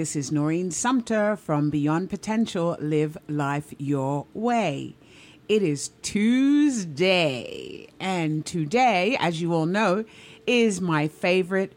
This is Noreen Sumter from Beyond Potential, Live Life Your Way. It is Tuesday, and today, as you all know, is my favorite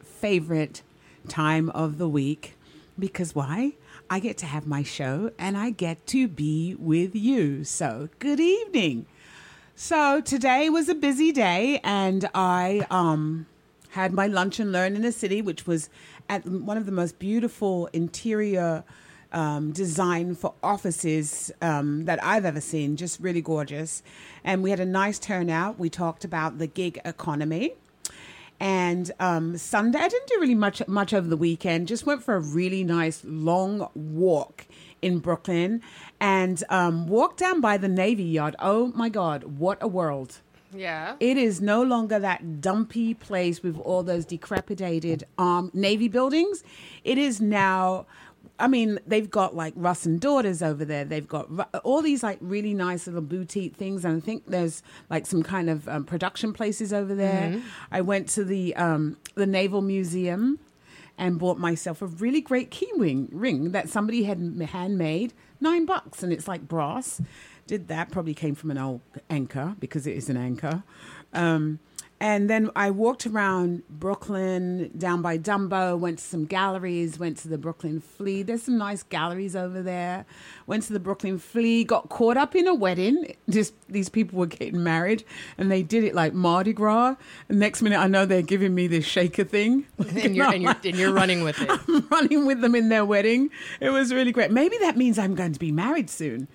time of the week. Because why? I get to have my show, and I get to be with you. So, good evening. So, today was a busy day, and I had my lunch and learn in the city, which was at one of the most beautiful interior design for offices that I've ever seen. Just really gorgeous. And we had a nice turnout. We talked about the gig economy. And Sunday, I didn't do really much over the weekend. Just went for a really nice long walk in Brooklyn and walked down by the Navy Yard. Oh, my God, what a world. Yeah. It is no longer that dumpy place with all those decrepitated Navy buildings. It is now, I mean, they've got like Russ and Daughters over there. They've got all these like really nice little boutique things. And I think there's like some kind of production places over there. Mm-hmm. I went to the Naval Museum and bought myself a really great key ring that somebody had handmade, $9, and it's like brass. Did that, probably came from an old anchor because it is an anchor. And then I walked around Brooklyn, down by Dumbo, went to some galleries, went to the Brooklyn Flea. There's some nice galleries over there. Went to the Brooklyn Flea, got caught up in a wedding. Just these people were getting married, and they did it like Mardi Gras. And next minute, I know they're giving me this shaker thing. And you're running with it. I'm running with them in their wedding. It was really great. Maybe that means I'm going to be married soon.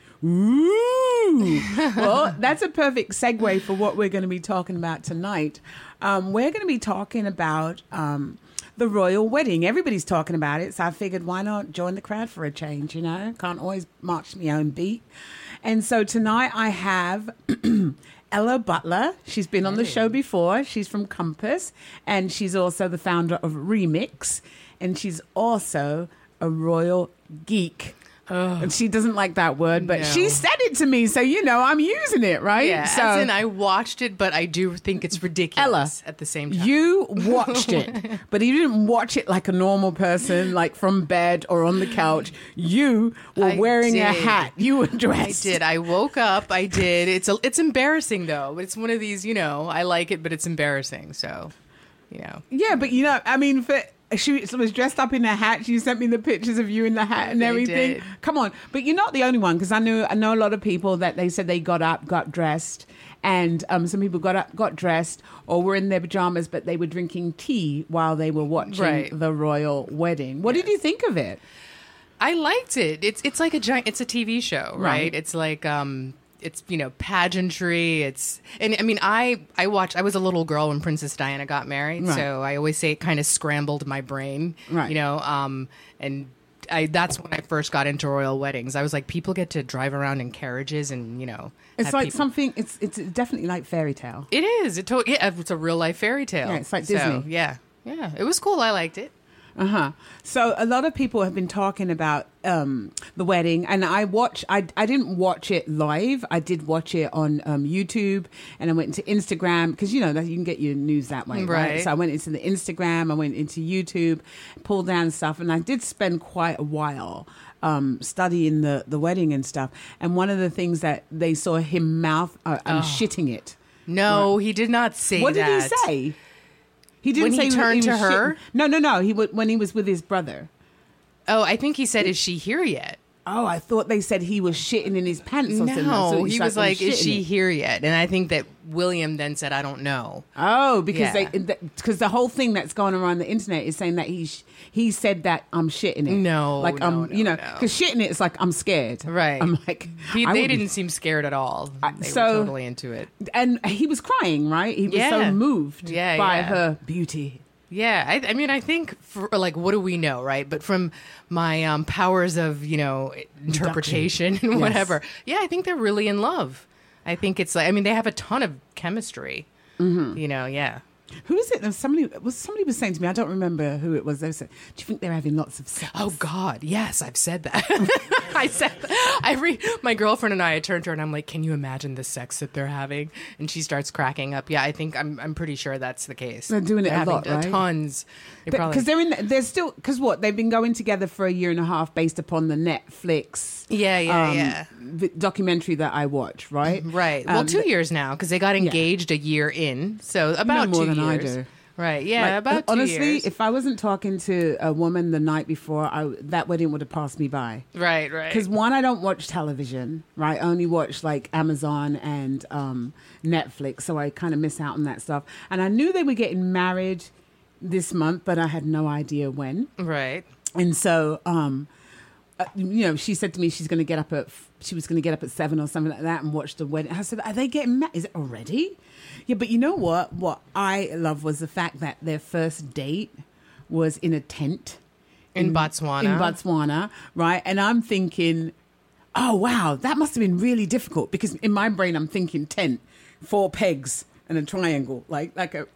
Ooh. Well, that's a perfect segue for what we're going to be talking about tonight. We're going to be talking about the royal wedding. Everybody's talking about it, so I figured why not join the crowd for a change, you know? Can't always march to my own beat. And so tonight I have Ella Butler. She's been on the show before. She's from Compass, and she's also the founder of Remix, and she's also a royal geek. Oh, and she doesn't like that word, but she said it to me, so you know I'm using it, right? Yeah, so, as in I watched it, but I do think it's ridiculous Ella, at the same time. You watched it, but you didn't watch it like a normal person, like from bed or on the couch. You were wearing a hat. You were dressed. I did. I woke up. I did. It's embarrassing, though. It's one of these, you know, I like it, but it's embarrassing, so, you know. Yeah, but, you know, I mean, she was dressed up in a hat. She sent me the pictures of you in the hat and everything. Come on. But you're not the only one, because I know a lot of people that they said they got up, got dressed, and some people got up, got dressed, or were in their pajamas, but they were drinking tea while they were watching the royal wedding. What did you think of it? I liked it. It's like it's a TV show, right? It's like it's, you know, pageantry. And I mean, I was a little girl when Princess Diana got married, so I always say it kind of scrambled my brain, you know, and that's when I first got into royal weddings. I was like, people get to drive around in carriages and, you know, it's like something, it's definitely like fairy tale. It is. It's a real life fairy tale. Yeah, it's like Disney. So, yeah. It was cool. I liked it. So a lot of people have been talking about the wedding, and I didn't watch it live. I did watch it on YouTube, and I went into Instagram, because you know that you can get your news that way, right? So I went into the Instagram, I went into YouTube, pulled down stuff, and I did spend quite a while studying the wedding and stuff. And one of the things that they saw him mouth, I'm shitting it. No, he did not say that. What did he say? He didn't when say he turned to her? Shitting. No. When he was with his brother. Oh, I think he said, "Is she here yet?" Oh, I thought they said he was shitting in his pants or something. No, he was like, "Is she here yet?" And I think that William then said, "I don't know." Oh, because because the whole thing that's going around the internet is saying that he said that I'm shitting it. No, like you know, because shitting it is like I'm scared. Right. I'm like they didn't seem scared at all. They were totally into it, and he was crying. Right, he was so moved by her beauty. Yeah, I mean, I think, for, like, what do we know, right? But from my powers of, you know, interpretation and whatever, I think they're really in love. I think it's like, I mean, they have a ton of chemistry, you know, Who is it? Somebody was saying to me, I don't remember who it was. They said, "Do you think they're having lots of sex?" Oh God, yes, I've said that. I said that. My girlfriend and I turned to her and I'm like, "Can you imagine the sex that they're having?" And she starts cracking up. Yeah, I think I'm pretty sure that's the case. They're doing it a lot, right? Tons. Because they're still because what they've been going together for a year and a half based upon the Netflix documentary that I watched, right? Right. Well, 2 years now because they got engaged a year in, so about more 2 than years. I do. Right. Yeah. About 2 honestly, years. if I wasn't talking to a woman the night before, that wedding would have passed me by. Right. Because one, I don't watch television. Right. I only watch like Amazon and Netflix, so I kind of miss out on that stuff. And I knew they were getting married this month, but I had no idea when. Right. And so, she said to me she was going to get up at 7 or something like that and watch the wedding. I said, "Are they getting married? Is it already?" Yeah, but you know what? What I love was the fact that their first date was in a tent in Botswana. In Botswana, right? And I'm thinking, oh wow, that must have been really difficult because in my brain I'm thinking tent, 4 pegs and a triangle, like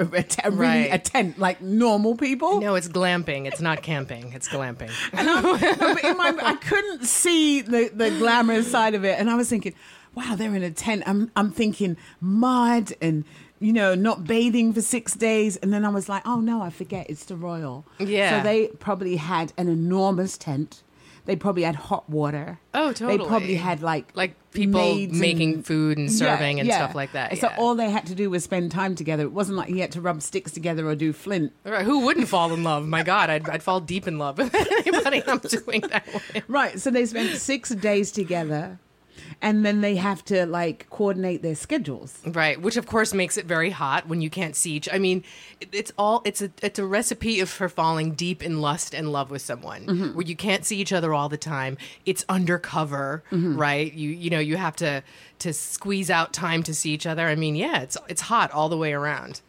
a tent, like normal people. No, it's glamping. It's not camping. It's glamping. And I couldn't see the glamorous side of it, and I was thinking, wow, they're in a tent. I'm thinking mud and not bathing for 6 days, and then I was like, oh no, I forget, it's the royal. Yeah. So they probably had an enormous tent. They probably had hot water. Oh, totally. They probably had like people making food and serving and stuff like that. So yeah. all they had to do was spend time together. It wasn't like he had to rub sticks together or do flint. Right. Who wouldn't fall in love? My God, I'd fall deep in love with anybody I'm doing that with. Right. So they spent 6 days together. And then they have to coordinate their schedules, right? Which of course makes it very hot when you can't see each. I mean, it's a recipe for falling deep in lust and love with someone where you can't see each other all the time. It's undercover, right? You have to squeeze out time to see each other. I mean, yeah, it's hot all the way around.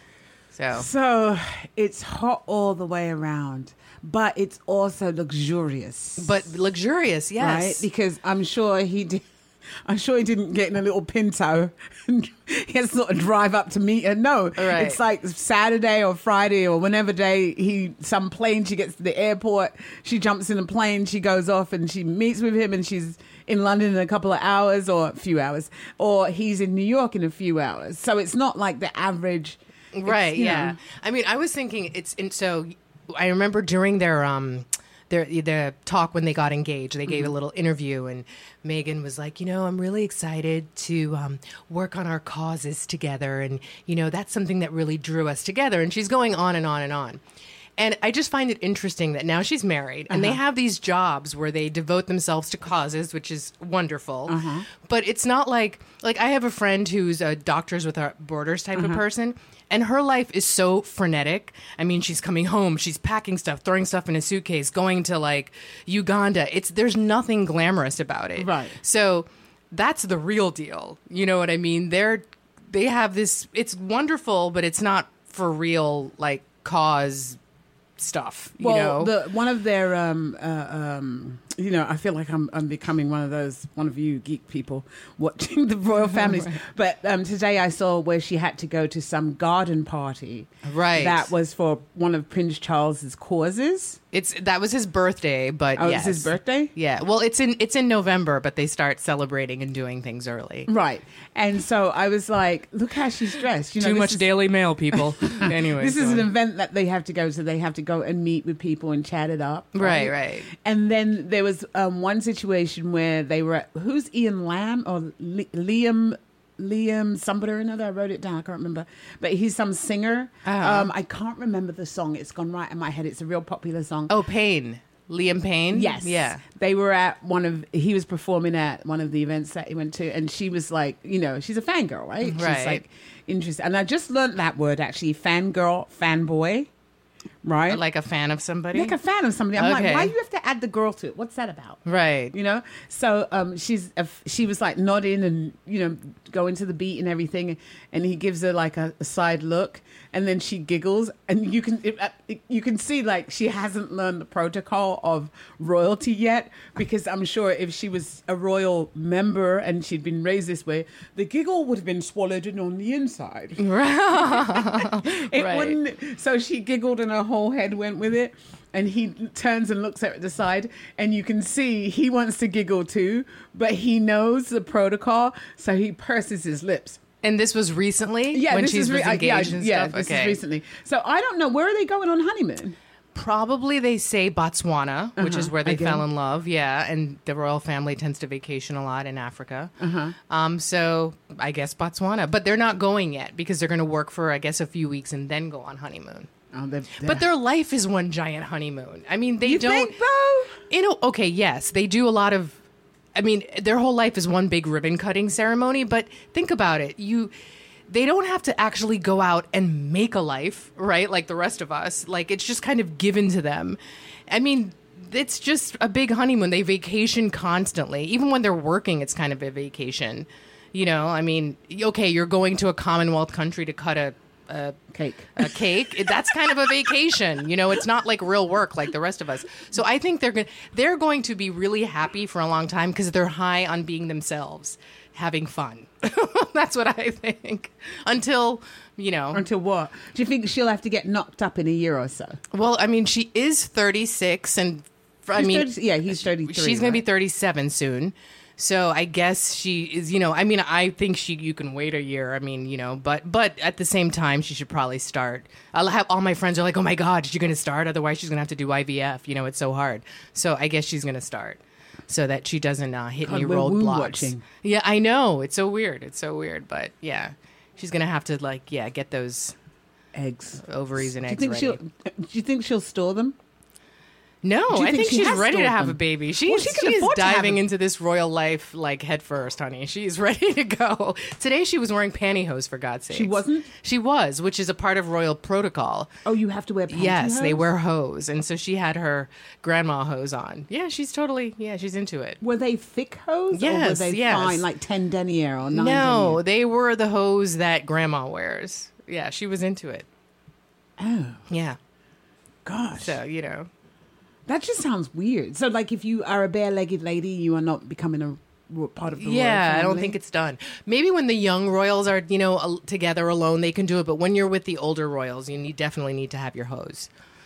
So it's hot all the way around. But it's also luxurious. But luxurious, yes. Right? Because I'm sure he didn't get in a little Pinto and he has to sort of drive up to meet her. No, right. It's like Saturday or Friday or whenever day some plane, she gets to the airport, she jumps in a plane, she goes off and she meets with him and she's in London in a couple of hours or a few hours. Or he's in New York in a few hours. So it's not like the average. Right, yeah. I mean, I was thinking I remember during their talk when they got engaged, they gave a little interview, and Meghan was like, I'm really excited to work on our causes together, and that's something that really drew us together. And she's going on and on and on. And I just find it interesting that now she's married and they have these jobs where they devote themselves to causes, which is wonderful. But it's not like I have a friend who's a Doctors Without Borders type of person. And her life is so frenetic. I mean, she's coming home, she's packing stuff, throwing stuff in a suitcase, going to Uganda. There's nothing glamorous about it. Right. So that's the real deal. You know what I mean? They have this, it's wonderful, but it's not for real, cause stuff, one of their I feel like I'm becoming one of you geek people watching the royal families. Right. But today I saw where she had to go to some garden party. Right. That was for one of Prince Charles's causes. That was his birthday, but yes. It's his birthday? Yeah. Well, it's in November, but they start celebrating and doing things early. Right. And so I was like, look how she's dressed. Too much Daily Mail, people. Anyway. This is an event that they have to go to. They have to go and meet with people and chat it up. Right. And then there was one situation where they were who's Ian Lamb or Liam somebody or another. I wrote it down. I can't remember. But he's some singer. I can't remember the song. It's gone right in my head. It's a real popular song. Oh, Payne. Liam Payne? Yes. Yeah. They were at he was performing at one of the events that he went to, and she was like, she's a fangirl, right? Right. She's like interested. And I just learned that word actually, fangirl, fanboy. Right. Like a fan of somebody? Like a fan of somebody. I'm Okay. like, why do you have to add the girl to it? What's that about? Right. You know? So she was like nodding and, you know, going to the beat and everything. And he gives her like a side look. And then she giggles. And you can see like she hasn't learned the protocol of royalty yet. Because I'm sure if she was a royal member and she'd been raised this way, the giggle would have been swallowed in on the inside. It Right. wouldn't. So she giggled and her whole head went with it. And he turns and looks at the side, and you can see he wants to giggle too, but he knows the protocol, so he purses his lips. And this was recently? Yeah, when this she was is engaged and yeah, stuff? this Okay. is recently. So I don't know, where are they going on honeymoon? Probably they say Botswana, which is where they Again. fell in love. Yeah, and the royal family tends to vacation a lot in Africa. So I guess Botswana, but they're not going yet because they're going to work for I guess a few weeks and then go on honeymoon. Oh, But their life is one giant honeymoon. I mean, they you don't. think though? You know, okay, yes, they do a lot of. I mean, their whole life is one big ribbon cutting ceremony. But think about it, they don't have to actually go out and make a life, right? Like the rest of us. Like it's just kind of given to them. I mean, it's just a big honeymoon. They vacation constantly, even when they're working. It's kind of a vacation. You know, I mean, okay, you're going to a Commonwealth country to cut a Cake. cake. That's kind of a vacation. You know, it's not like real work like the rest of us. So I think they're going to be really happy for a long time because they're high on being themselves, having fun. That's what I think. Until, you know. Until what? Do you think she'll have to get knocked up in a year or so? Well, I mean, she is 36 and he's 33. She's going to be 37 soon. So I guess she is, you know, I mean, I think you can wait a year. I mean, you know, but at the same time, she should probably start. I'll have all my friends are like, oh my God, is she going to start? Otherwise, she's going to have to do IVF. You know, it's so hard. So I guess she's going to start so that she doesn't hit any we're wound roadblocks. watching. Yeah, I know. It's so weird. But yeah, she's going to have to get those eggs, ovaries and eggs ready. Do you think she'll store them? No, Do you I think think she she's has ready to stored have them? a baby. Well, She she is can afford to have diving a- into this royal life like head first, honey. She's ready to go. Today she was wearing pantyhose, for God's sake. She wasn't? She was, which is a part of royal protocol. Oh, you have to wear pantyhose? Yes, they wear hose. And so she had her grandma hose on. Yeah, she's into it. Were they thick hose? Or were Yes, they yes. fine, like 10 denier or 9 No, denier? they were the hose that grandma wears. Yeah, she was into it. Oh, Yeah. gosh. So, you know. That just sounds weird. So, like, if you are a bare-legged lady, you are not becoming a part of the royal family? I don't think it's done. Maybe when the young royals are, you know, together alone, they can do it. But when you're with the older royals, you definitely need to have your hose.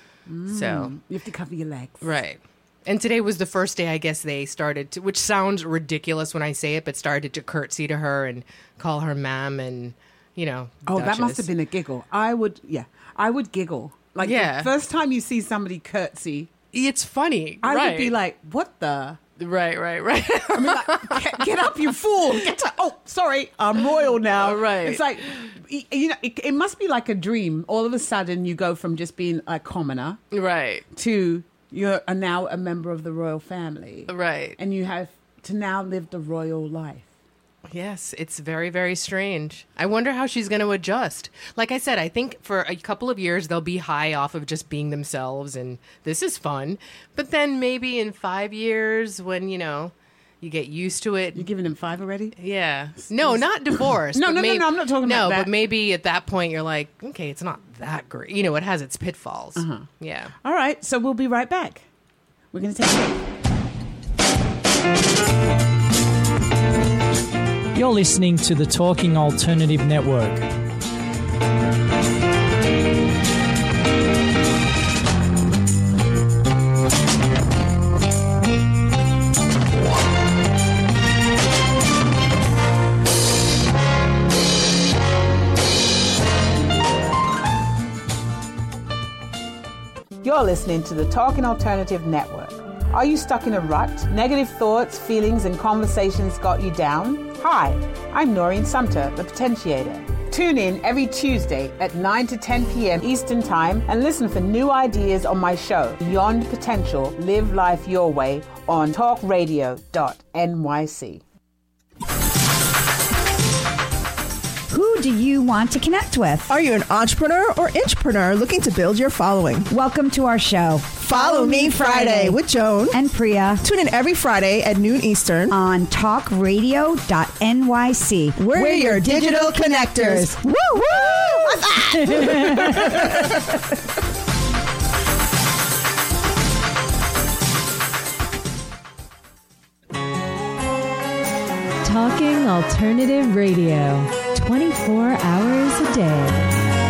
So You have to cover your legs. right. And today was the first day, I guess, they started to, which sounds ridiculous when I say it, but started to curtsy to her and call her ma'am and, you know, Oh, that must Duchess. have been a giggle. I would giggle. Like, Yeah. the first time you see somebody curtsy, It's funny. I right. would be like, what the? Right. I mean, like, get up, you fool. Oh, sorry, I'm royal now. Right. It's like, you know, it must be like a dream. All of a sudden, you go from just being a commoner right. to you're now a member of the royal family. Right. And you have to now live the royal life. Yes, it's very, very strange. I wonder how she's going to adjust. Like I said, I think for a couple of years they'll be high off of just being themselves and this is fun. But then maybe in 5 years when, you know, you get used to it. You're giving them 5 already? Yeah. No, not divorce. No, but no, I'm not talking about that. No, but maybe at that point you're like, okay, it's not that great. You know, it has its pitfalls. Yeah. All right, so we'll be right back. We're going to take a break. You're listening to the Talking Alternative Network. You're listening to the Talking Alternative Network. Are you stuck in a rut? Negative thoughts, feelings, and conversations got you down? Hi, I'm Noreen Sumter, the Potentiator. Tune in every Tuesday at 9 to 10 p.m. Eastern Time and listen for new ideas on my show, Beyond Potential, Live Life Your Way, on talkradio.nyc. Who do you want to connect with? Are you an entrepreneur or intrapreneur looking to build your following? Welcome to our show. Follow Me Friday with Joan and Priya. Tune in every Friday at noon Eastern on talkradio.nyc. We're your digital connectors. Woo woo! Talking Alternative Radio, 24 hours a day.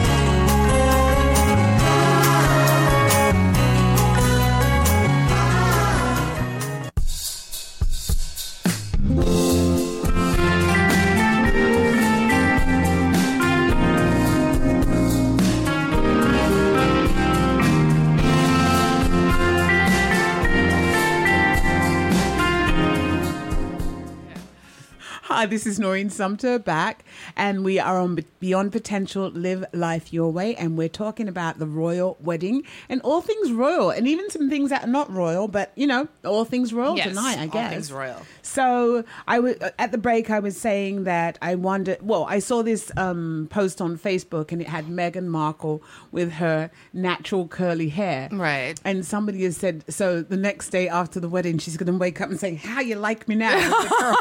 Hi, this is Noreen Sumter back, and we are on Beyond Potential, Live Life Your Way, and we're talking about the royal wedding and all things royal, and even some things that are not royal, but, you know, all things royal tonight, I guess. All things royal. So at the break, I was saying that I wondered, I saw this post on Facebook, and it had Meghan Markle with her natural curly hair. Right. And somebody has said, so the next day after the wedding, she's going to wake up and say, how you like me now?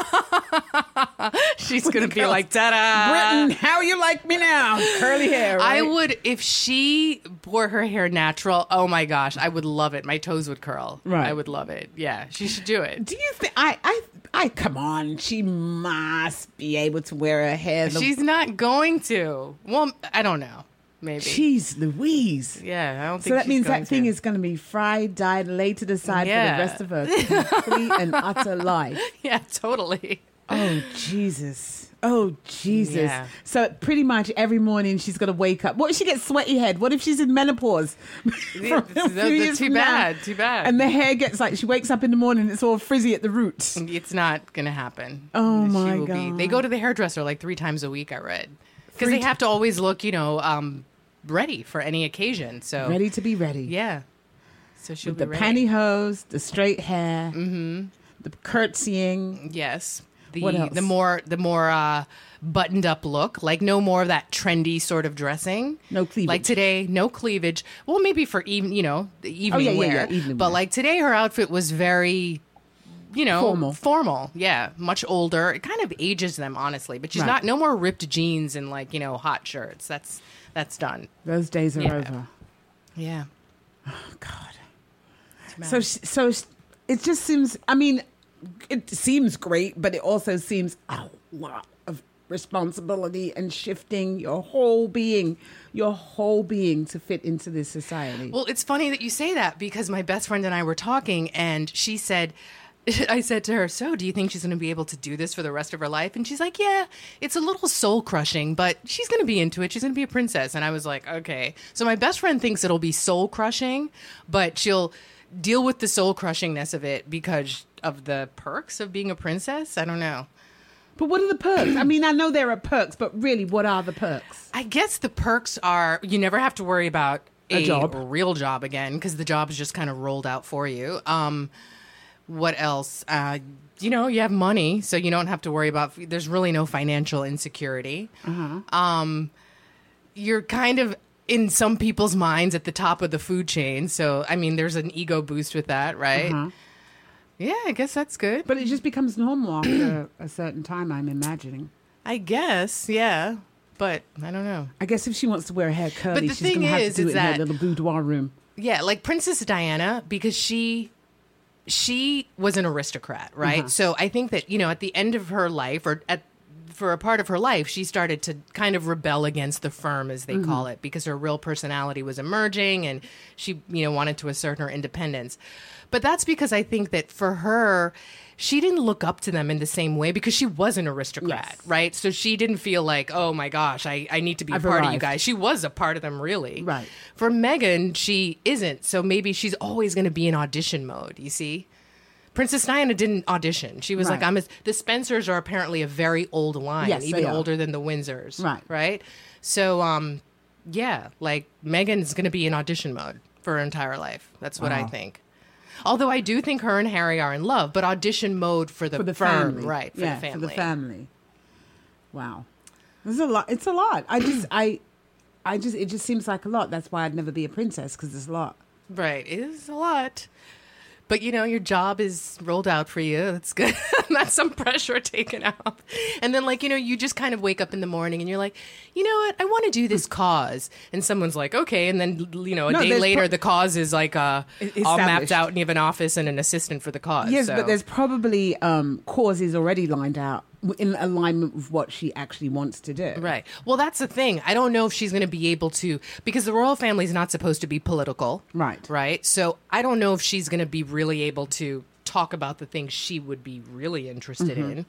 She's going to be like, ta-da! Britain, how you like me now? Curly hair, right? I would, if she wore her hair natural, oh my gosh, I would love it. My toes would curl. Right. I would love it. Yeah, she should do it. Do you think, I come on, she must be able to wear her hair. She's not going to. Well, I don't know. Maybe. Jeez Louise. Yeah, I don't think so. That she's means going that thing to. is going to be fried, dyed, laid to the side Yeah. for the rest of her complete and utter life. Yeah, totally. Oh, Jesus. Oh, Jesus. Yeah. So pretty much every morning she's going to wake up. What if she gets sweaty head? What if she's in menopause? That's too bad. Too bad. And the hair gets like, she wakes up in the morning, it's all frizzy at the roots. It's not going to happen. Oh, She my will God. They go to the hairdresser like 3 times a week, I read. Because they have to always look, ready for any occasion. So Ready to be ready. Yeah. So she'll With be the ready. pantyhose, the straight hair, the curtsying. Yes. What else? The more buttoned up look, like no more of that trendy sort of dressing. No cleavage. Like today, no cleavage. Well, maybe for the evening wear. evening but wear. like today, her outfit was very, formal. Yeah, much older. It kind of ages them, honestly. But she's Right. no more ripped jeans and hot shirts. That's done. Those days are Yeah. over. Yeah. God. So it just seems, I mean, it seems great, but it also seems a lot of responsibility and shifting your whole being to fit into this society. Well, it's funny that you say that because my best friend and I were talking, and she said, I said to her, so do you think she's going to be able to do this for the rest of her life? And she's like, yeah, it's a little soul crushing, but she's going to be into it. She's going to be a princess. And I was like, okay. So my best friend thinks it'll be soul crushing, but she'll deal with the soul crushingness of it because of the perks of being a princess. I don't know. But what are the perks? I mean, I know there are perks, but really, what are the perks? I guess the perks are you never have to worry about A job. real job again because the job is just kind of rolled out for you. What else? You have money, so you don't have to worry about. There's really no financial insecurity. You're kind of in some people's minds at the top of the food chain, so I mean, there's an ego boost with that, right? Yeah, I guess that's good. But it just becomes normal after a certain time, I'm imagining. I guess, yeah, but I don't know. I guess if she wants to wear her hair curly, the she's going to thing have to is do it in her that- little boudoir room. Yeah, like Princess Diana, because she was an aristocrat, right? So I think that, at the end of her life, or for a part of her life, she started to kind of rebel against the firm, as they call it, because her real personality was emerging and she, wanted to assert her independence. But that's because I think that for her, she didn't look up to them in the same way because she was an aristocrat, Yes. right? So she didn't feel like, oh my gosh, I need to be a I've part of you arrived. guys. She was a part of them, really. Right. For Meghan, she isn't. So maybe she's always going to be in audition mode, you see? Princess Diana didn't audition. She was Right. like, the Spencers are apparently a very old line, Yes, they even are. older than the Windsors. Right. Right? So, yeah, like Meghan's going to be in audition mode for her entire life. That's what I Wow. think. Although I do think her and Harry are in love, but audition mode for the, For the firm, family. right? For yeah, the family. for the family. Wow. There's a lot. It's a lot. It just seems like a lot. That's why I'd never be a princess, because there's a lot. Right. It is a lot. But, your job is rolled out for you. That's good. That's some pressure taken out. And then, you just kind of wake up in the morning and you're like, you know what? I want to do this cause. And someone's like, okay. And then, a day later, the cause is like all mapped out and you have an office and an assistant for the cause. Yes, but there's probably causes already lined out in alignment with what she actually wants to do. Right. Well, that's the thing. I don't know if she's going to be able to, because the royal family is not supposed to be political. Right. Right. So I don't know if she's going to be really able to talk about the things she would be really interested in.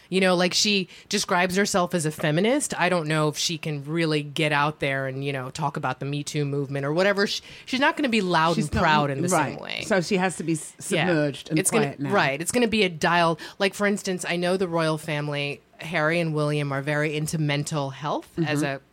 She describes herself as a feminist. I don't know if she can really get out there and, talk about the Me Too movement or whatever. She's not going to be loud and proud in the same way. So she has to be submerged and quiet now. Right. It's going to be a dial. Like, for instance, I know the royal family, Harry and William, are very into mental health as a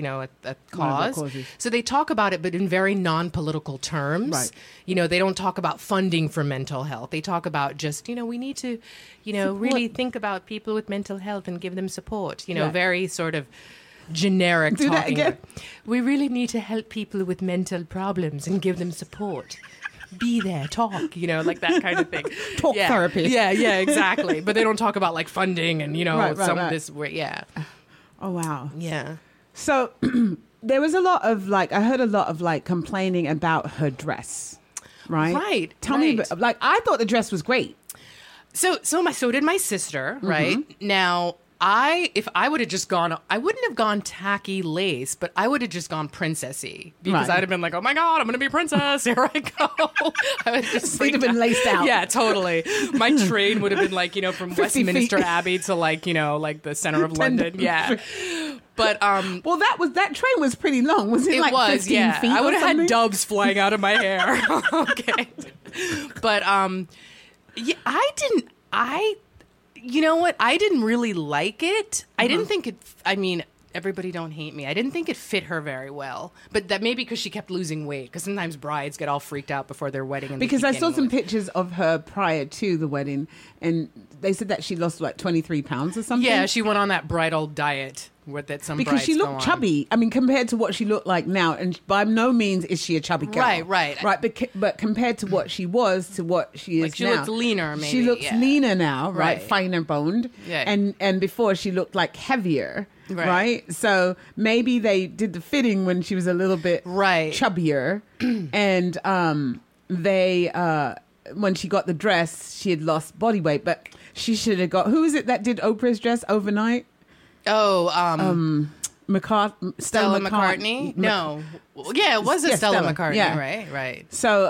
cause. So they talk about it, but in very non-political terms. Right. They don't talk about funding for mental health. They talk about just, we need to, really think about people with mental health and give them support. Very sort of generic Do talking. that again. We really need to help people with mental problems and give them support. Be there, talk, like that kind of thing. Talk therapy. Yeah, exactly. But they don't talk about like funding and, this, yeah. Oh, wow. Yeah. So there was a lot of I heard a lot of complaining about her dress, right? Right. Tell me, I thought the dress was great. So did my sister, right? Now, if I would have just gone, I wouldn't have gone tacky lace, but I would have just gone princessy because I'd have been like, oh my God, I'm going to be a princess. Here I go. I would just You'd have been laced out. Yeah, totally. My train would have been from Westminster Abbey to the center of London. Yeah. But well, that train was pretty long. Was it like 15 feet? I would have had doves flying out of my hair. Okay. But you know what? I didn't really like it. I didn't think it, everybody don't hate me. I didn't think it fit her very well. But that maybe because she kept losing weight. Because sometimes brides get all freaked out before their wedding. And because I saw some pictures of her prior to the wedding. And they said that she lost 23 pounds or something. Yeah, she went on that bridal diet. Because brides she looked chubby. Compared to what she looked like now, and by no means is she a chubby girl. Right. But compared to what she was to what she is she now, looks leaner. Maybe she looks leaner now, right? Finer boned, and before she looked heavier, right? So maybe they did the fitting when she was a little bit chubbier, and they when she got the dress, she had lost body weight, but she should have got. Who is it that did Oprah's dress overnight? Oh, Stella McCartney? No. Yeah, it was Stella McCartney, right. So,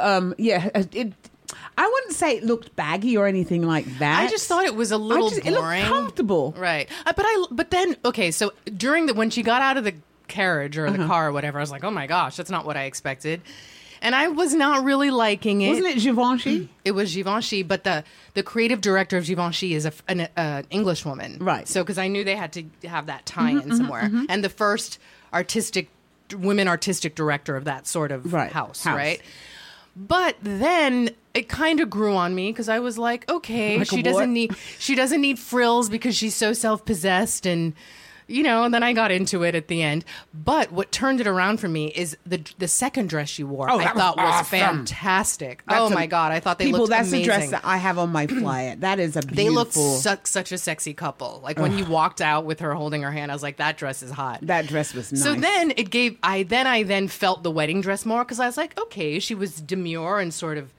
I wouldn't say it looked baggy or anything like that. I just thought it was a little boring. It looked comfortable. Right. But then, okay, so when she got out of the carriage or the car or whatever, I was like, oh my gosh, that's not what I expected. And I was not really liking it. Wasn't it Givenchy? It was Givenchy, but the creative director of Givenchy is an English woman. Right. So, because I knew they had to have that tie-in somewhere. And the first women artistic director of that sort of house, right? But then it kind of grew on me because I was like, okay, she doesn't need frills because she's so self-possessed and... and then I got into it at the end. But what turned it around for me is the second dress she wore. I thought was fantastic. My God, I thought they looked amazing. That's the dress that I have on my flyer. That is a beautiful. They looked such a sexy couple. When you walked out with her holding her hand, I was like, that dress is hot. That dress was nice. So then I then felt the wedding dress more because I was like, okay, she was demure and sort of,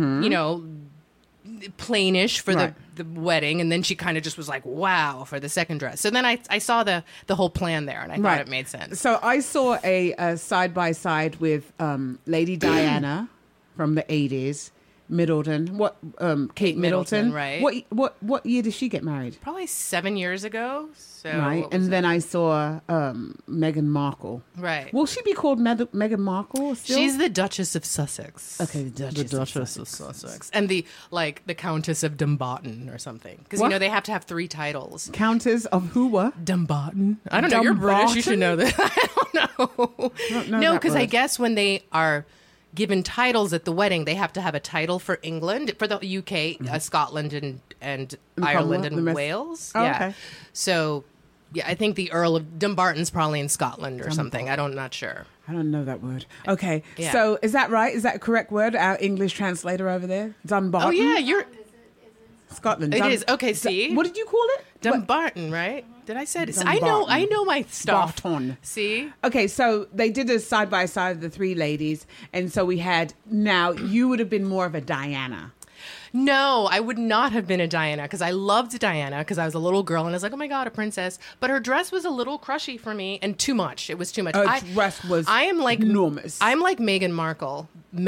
plainish for the wedding, and then she kind of just was like, wow, for the second dress. So then I saw the whole plan there, and I thought it made sense. So I saw a side-by-side with Lady Diana from the 80s, Middleton. Kate Middleton, right? What year did she get married? Probably 7 years ago. So and then I saw Meghan Markle. Right. Will she be called Meghan Markle still? She's the Duchess of Sussex. Okay, the Duchess of Sussex. And the Countess of Dumbarton or something. Because they have to have 3 titles. Countess of who? What? Dumbarton. I don't know. You're British. You should know that. I don't know. No, because I guess when they are given titles at the wedding, they have to have a title for England, for the UK, Scotland, and Ireland and Wales. Oh, okay. So Yeah, I think the Earl of Dumbarton's probably in Scotland or something. I'm not sure. I don't know that word. Okay, Yeah. so is that right? Is that a correct word? Our English translator over there, Dumbarton. Oh yeah, you're. Scotland. It is. Okay, see? What did you call it? Dumbarton, right? Did I say it? Dumbarton. I know my stuff. Barton. See? Okay, so they did a side by side of the three ladies, and so we had. Now you would have been more of a Diana. No, I would not have been a Diana because I loved Diana because I was a little girl and I was like, oh my God, a princess. But her dress was a little crushy for me and too much. It was too much. Her dress was enormous. I'm like Meghan Markle.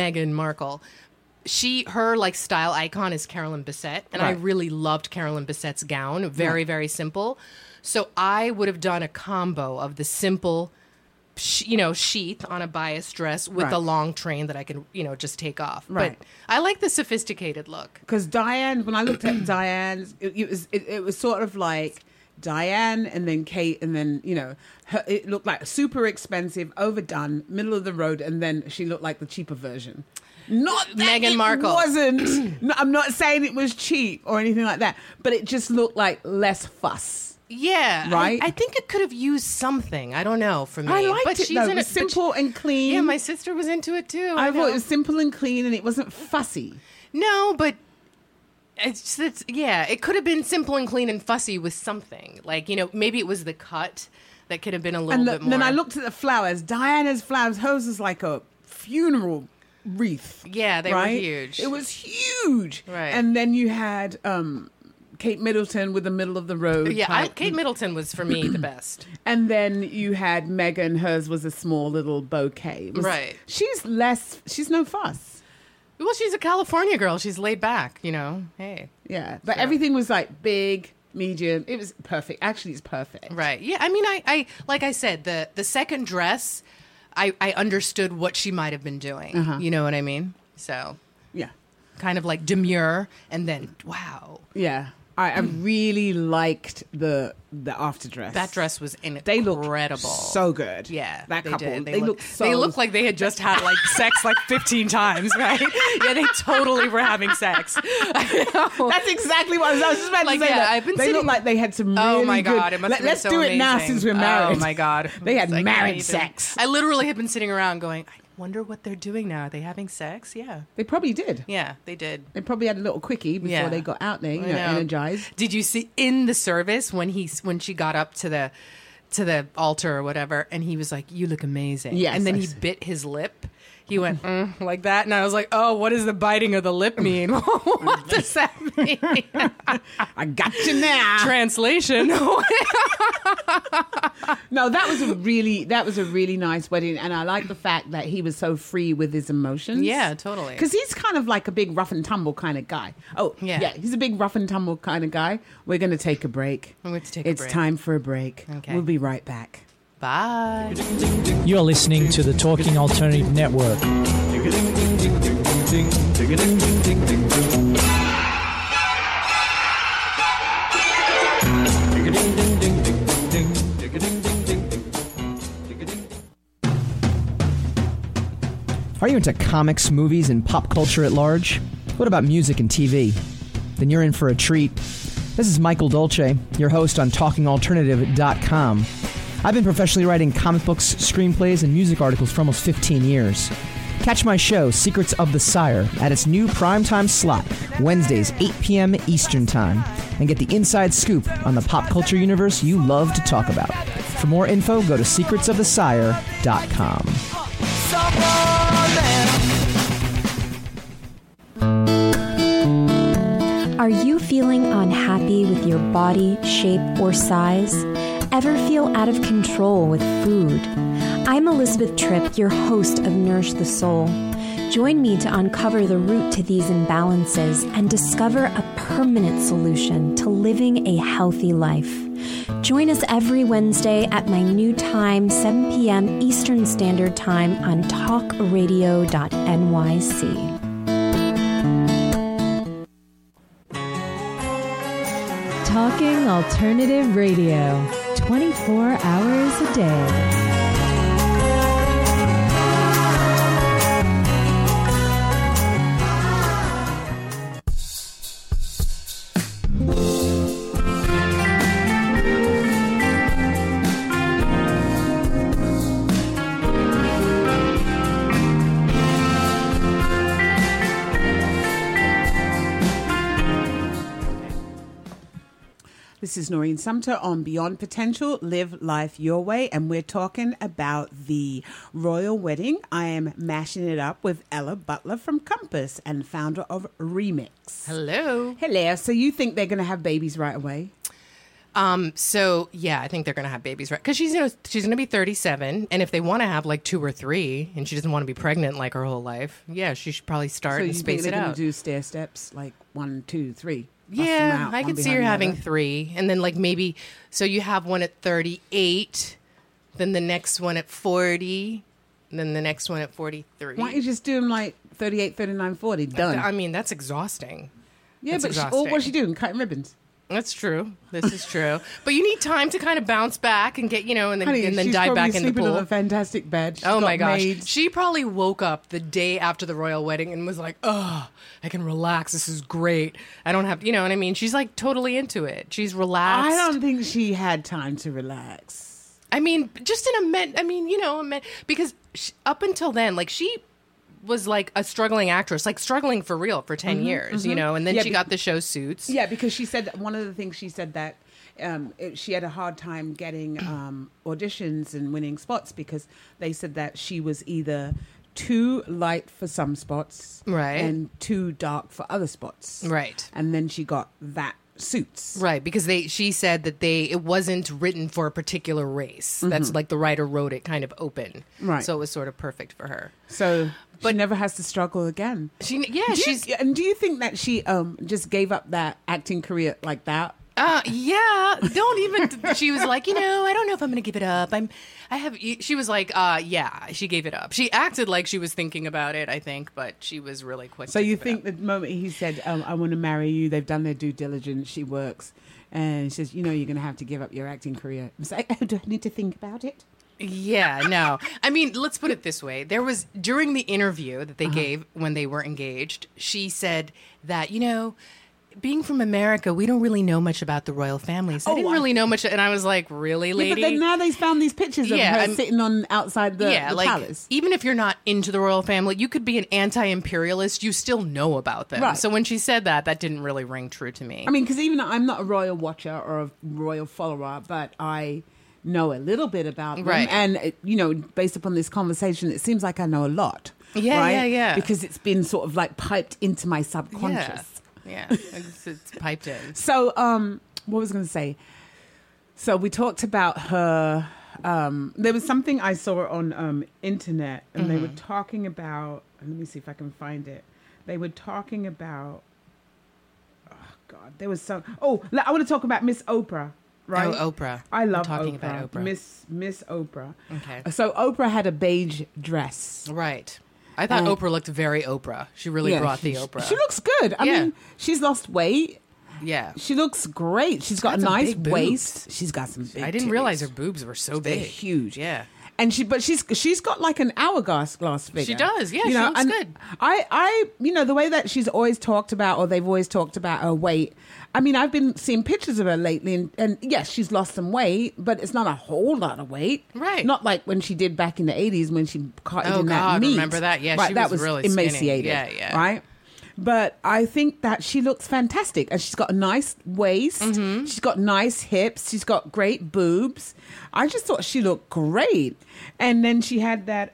Her like style icon is Carolyn Bessette, and I Right. really loved Carolyn Bessette's gown. Very, very simple. So I would have done a combo of the simple, sheath on a bias dress with Right. a long train that I can, just take off. Right. But I like the sophisticated look. Because Diane, when I looked at Diane's, it was sort of like Diane and then Kate, and then it looked like super expensive, overdone, middle of the road, and then she looked like the cheaper version. Not that Meghan it Markle. wasn't. No, I'm not saying it was cheap or anything like that, but it just looked like less fuss. Yeah, Right? I think it could have used something. I don't know for me. I liked but it she's though. in It was simple and clean. Yeah, my sister was into it too. I know. thought it was simple and clean, and it wasn't fussy. No, but it could have been simple and clean and fussy with something. Like, maybe it was the cut that could have been a little And bit more. then I looked at the flowers. Diana's flowers, hers was like a funeral wreath. Yeah, they were right? huge. It was huge. Right. And then you had Kate Middleton with the middle of the road. Yeah, type. Kate Middleton was for me the best. And then you had Meghan. Hers was a small little bouquet. It was- Right. She's no fuss. Well, she's a California girl. She's laid back, Hey. Yeah. But everything was like big, medium. It was perfect. Actually, it's perfect. Right. Yeah. I mean, I like I said, the second dress, I understood what she might have been doing. You know what I mean? So Yeah. kind of like demure, and then wow, Yeah. I really liked the after dress. that dress was incredible. They looked so good. Yeah, that they couple. did. They looked so. They looked like they had just had like sex like 15 times, right? Yeah, they totally were having sex. That's exactly what I was just about Like, to say. yeah, that. I've been They sitting- looked like they had some really Oh my God! good. It must have been Let's so do it now amazing. since we're married. Oh my God! They had I can't married even- sex. I literally had been sitting around going, I wonder what they're doing now. Are they having sex? Yeah, They probably did. yeah, they did. They probably had a little quickie before Yeah. they got out there, I know. energized. Did you see in the service when she got up to the altar or whatever, and he was like, "You look amazing." Yes, and then I he see. bit his lip. He went like that, and I was like, "Oh, what does the biting of the lip mean? What does that mean?" I got you now. Translation. No, that was a really nice wedding, and I like the fact that he was so free with his emotions. Yeah, totally. Because he's kind of like a big rough and tumble kind of guy. Oh, Yeah. he's a big rough and tumble kind of guy. We're going to take a break. I'm going to take a It's break. time for a break. Okay. We'll be right back. Bye. You're listening to the Talking Alternative Network. Are you into comics, movies, and pop culture at large? What about music and TV? Then you're in for a treat. This is Michael Dolce, your host on TalkingAlternative.com. I've been professionally writing comic books, screenplays, and music articles for almost 15 years. Catch my show, Secrets of the Sire, at its new primetime slot, Wednesdays, 8 p.m. Eastern Time, and get the inside scoop on the pop culture universe you love to talk about. For more info, go to secretsofthesire.com. Are you feeling unhappy with your body, shape, or size? Ever feel out of control with food? I'm Elizabeth Tripp, your host of Nourish the Soul. Join me to uncover the root to these imbalances and discover a permanent solution to living a healthy life. Join us every Wednesday at my new time, 7 p.m. Eastern Standard Time on talkradio.nyc. Talking Alternative Radio, 24 hours a day. This is Noreen Sumter on Beyond Potential, Live Life Your Way, and we're talking about the royal wedding. I am mashing it up with Ella Butler from Compass and founder of Remix. Hello. Hello. So you think they're going to have babies right away? So yeah, I think they're going to have babies, right? Because she's going to be 37, and if they want to have like 2 or 3, and she doesn't want to be pregnant like her whole life, yeah, she should probably start and space it they're going out. to do stair steps, like 1, 2, 3? Yeah, I could see her having 3, and then like maybe so you have one at 38, then the next one at 40, and then the next one at 43. Why don't you just do them like 38, 39, 40? Done. I mean, that's exhausting. Yeah, That's but exhausting. what's she doing? Cutting ribbons. That's true. This is true. But you need time to kind of bounce back and get, and then Honey, and then she's dive back in the sleeping pool. on a fantastic bed. She's Oh got my gosh. maids. She probably woke up the day after the royal wedding and was like, "Oh, I can relax. This is great. I don't have, you know what I mean?" She's like totally into it. She's relaxed. I don't think she had time to relax. I mean, just in because up until then, like she was like a struggling actress, like struggling for real for 10 years, and then Yeah, she got the show Suits. Yeah, because she said one of the things she said that she had a hard time getting auditions and winning spots because they said that she was either too light for some spots, Right. and too dark for other spots, Right. And then she got that Suits, Right, because she said that it wasn't written for a particular race. That's like the writer wrote it kind of open. Right. So it was sort of perfect for her. So But- she never has to struggle again. Do you think that she just gave up that acting career like that? Yeah, don't even. She was like, I don't know if I'm going to give it up. She was like, yeah, she gave it up. She acted like she was thinking about it, I think, but she was really quick. So to you give it think up. the moment he said, I want to marry you, they've done their due diligence, she works, and she says, you're going to have to give up your acting career. It's like, oh, do I need to think about it? Yeah, no. I mean, let's put it this way. There was, during the interview that they gave when they were engaged, she said that, being from America, we don't really know much about the royal families. I didn't really know much. And I was like, really, lady? Yeah, but then now they found these pictures of her sitting on outside the palace. Even if you're not into the royal family, you could be an anti-imperialist. You still know about them. Right. So when she said that didn't really ring true to me. I mean, because even I'm not a royal watcher or a royal follower, but I know a little bit about them. Right. And, based upon this conversation, it seems like I know a lot. Yeah, right? yeah. Because it's been sort of like piped into my subconscious. Yeah, it's piped in. So, what was I going to say? So we talked about her. There was something I saw on internet, and they were talking about. Let me see if I can find it. They were talking about. Oh God, there was some. Oh, I want to talk about Miss Oprah. Right? Oh, Oprah. I love We're talking Oprah. about Oprah. Miss Oprah. Okay. So Oprah had a beige dress. Right. I thought Oprah looked very Oprah. She really brought the Oprah. She looks good. I mean, she's lost weight. Yeah. She looks great. She's got a some nice big boobs. waist. She's got some big I didn't titties. realize her boobs were so They're big. huge. Yeah. And she's got like an hourglass figure. She does. Yeah, she looks and good. I the way that she's always talked about, or they've always talked about her weight. I mean, I've been seeing pictures of her lately, and yes, she's lost some weight, but it's not a whole lot of weight. Right. Not like when she did back in the 80s when she caught Oh, in that God, meat. remember that? Yeah, right, she that was really emaciated. skinny. Yeah. Right. But I think that she looks fantastic. And she's got a nice waist. Mm-hmm. She's got nice hips. She's got great boobs. I just thought she looked great. And then she had that,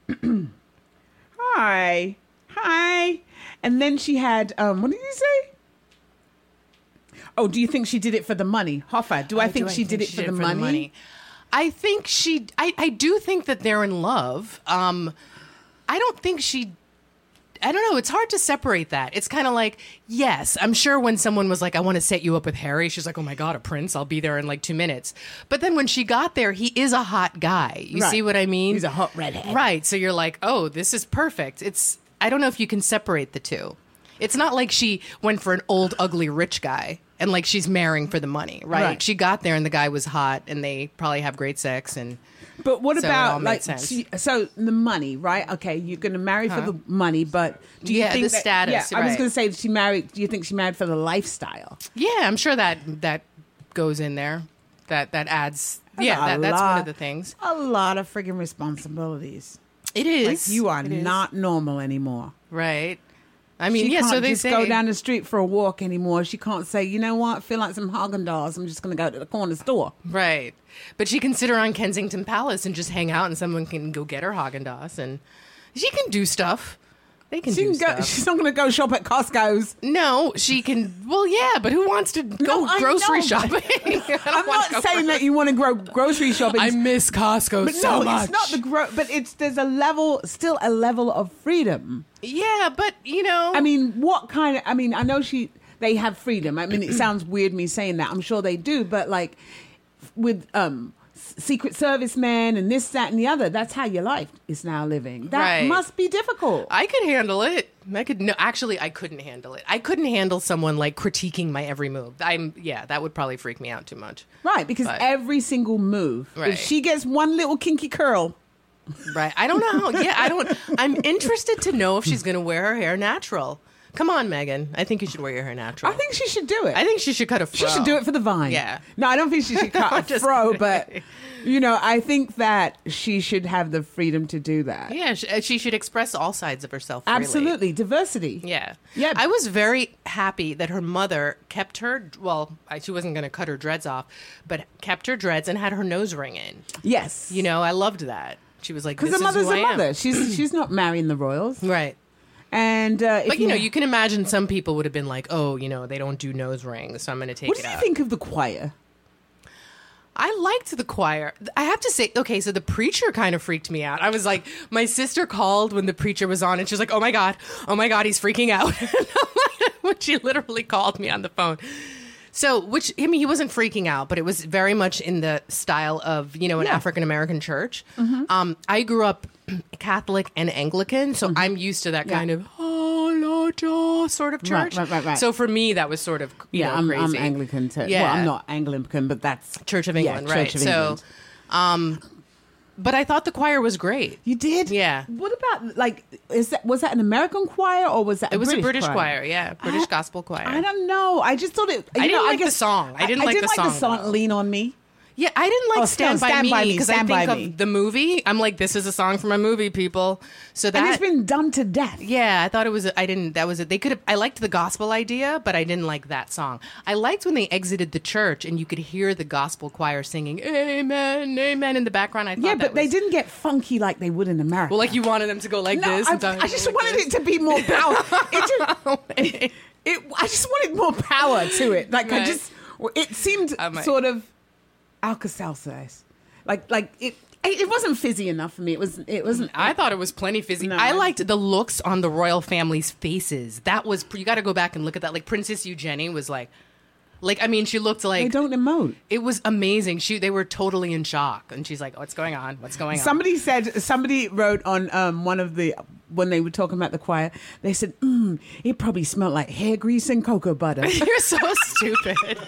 hi. And then she had, what did you say? Oh, do you think she did it for the money? Hoffa, do I think she did it for the money? I think I do think that they're in love. I don't think I don't know. It's hard to separate that. It's kind of like, yes, I'm sure when someone was like, I want to set you up with Harry, she's like, oh my God, a prince. I'll be there in like 2 minutes. But then when she got there, he is a hot guy. You Right. see what I mean? He's a hot redhead. Right. So you're like, oh, this is perfect. I don't know if you can separate the two. It's not like she went for an old, ugly, rich guy and like she's marrying for the money, right? She got there and the guy was hot and they probably have great sex and... But what So it all about made like sense. so the money, right? Okay, you're going to marry for the money, but do you Yeah, think the that, status, Yeah, I was right. going to say, do you think she married for the lifestyle? Yeah, I'm sure that goes in there. That adds... Yeah, that's one of the things. A lot of friggin' responsibilities. It is. Like you are It is. not normal anymore. Right. I mean, she yeah, can't so they just say. go down the street for a walk anymore. She can't say, you know what, I feel like some Haagen-Dazs. I'm just going to go to the corner store. Right. But she can sit around Kensington Palace and just hang out, and someone can go get her Haagen-Dazs, and she can do stuff. They can do stuff. She's not going to go shop at Costco's. No, she can. Well, yeah, but who wants to go grocery shopping? I'm not saying that you want to go grocery shopping. I miss Costco but so no, much. it's not but there's still a level of freedom. Yeah, but I mean, I know they have freedom. I mean, it sounds weird me saying that. I'm sure they do, but like with Secret Service men and this, that, and the other, that's how your life is now living. That must be difficult. I could handle it. Actually, I couldn't handle it. I couldn't handle someone like critiquing my every move. That would probably freak me out too much. Right, because every single move, if she gets one little kinky curl. Right. I don't know how. I'm interested to know if she's going to wear her hair natural. Come on, Megan. I think you should wear your hair natural. I think she should do it. I think she should cut a fro. She should do it for the Vine. Yeah. No, I don't think she should cut a fro, but, I think that she should have the freedom to do that. Yeah, she should express all sides of herself freely. Absolutely. Diversity. Yeah. Yeah. I was very happy that her mother kept her, she wasn't going to cut her dreads off, but kept her dreads and had her nose ring in. Yes. I loved that. She was like, because this the mother's is who a I am. mother. She's not marrying the royals. Right. And but you can imagine some people would have been like, oh, they don't do nose rings, so I'm going to take it out. What do you think of the choir? I liked the choir. I have to say, okay, so the preacher kind of freaked me out. I was like, my sister called when the preacher was on, and she was like, oh my God, he's freaking out. When she literally called me on the phone. So, he wasn't freaking out, but it was very much in the style of, an African-American church. Mm-hmm. I grew up Catholic and Anglican, so I'm used to that kind of, sort of church. Right. So for me, that was sort of, I'm crazy. Anglican too. Yeah. Well, I'm not Anglican, but that's Church of England, right? Church of England. So, but I thought the choir was great. You did? Yeah. What about was that an American choir or was that it was a British choir? Yeah, British gospel choir. I don't know. I just thought it. I didn't like the song. I didn't like the song. Though. Lean on Me. Yeah, I didn't like Stand By Me because I think Me. of the movie. I'm like, this is a song from a movie, people. So that and it's been done to death. Yeah, I thought it was. That was it. They could have. I liked the gospel idea, but I didn't like that song. I liked when they exited the church and you could hear the gospel choir singing "Amen, Amen" in the background. I thought but they didn't get funky like they would in America. Well, like you wanted them to go like this. I just wanted it to be more power. I just wanted more power to it. Like right. It seemed sort of Alka-Seltzer. Like it wasn't fizzy enough for me. It wasn't. I thought it was plenty fizzy. No. I liked the looks on the royal family's faces. That was you got to go back and look at that. Like Princess Eugenie was like I mean, she looked like they don't emote. It was amazing. They were totally in shock, and she's like, "What's going on? What's going on?" Somebody wrote on one of the when they were talking about the choir. They said, "It probably smelled like hair grease and cocoa butter." You're so stupid.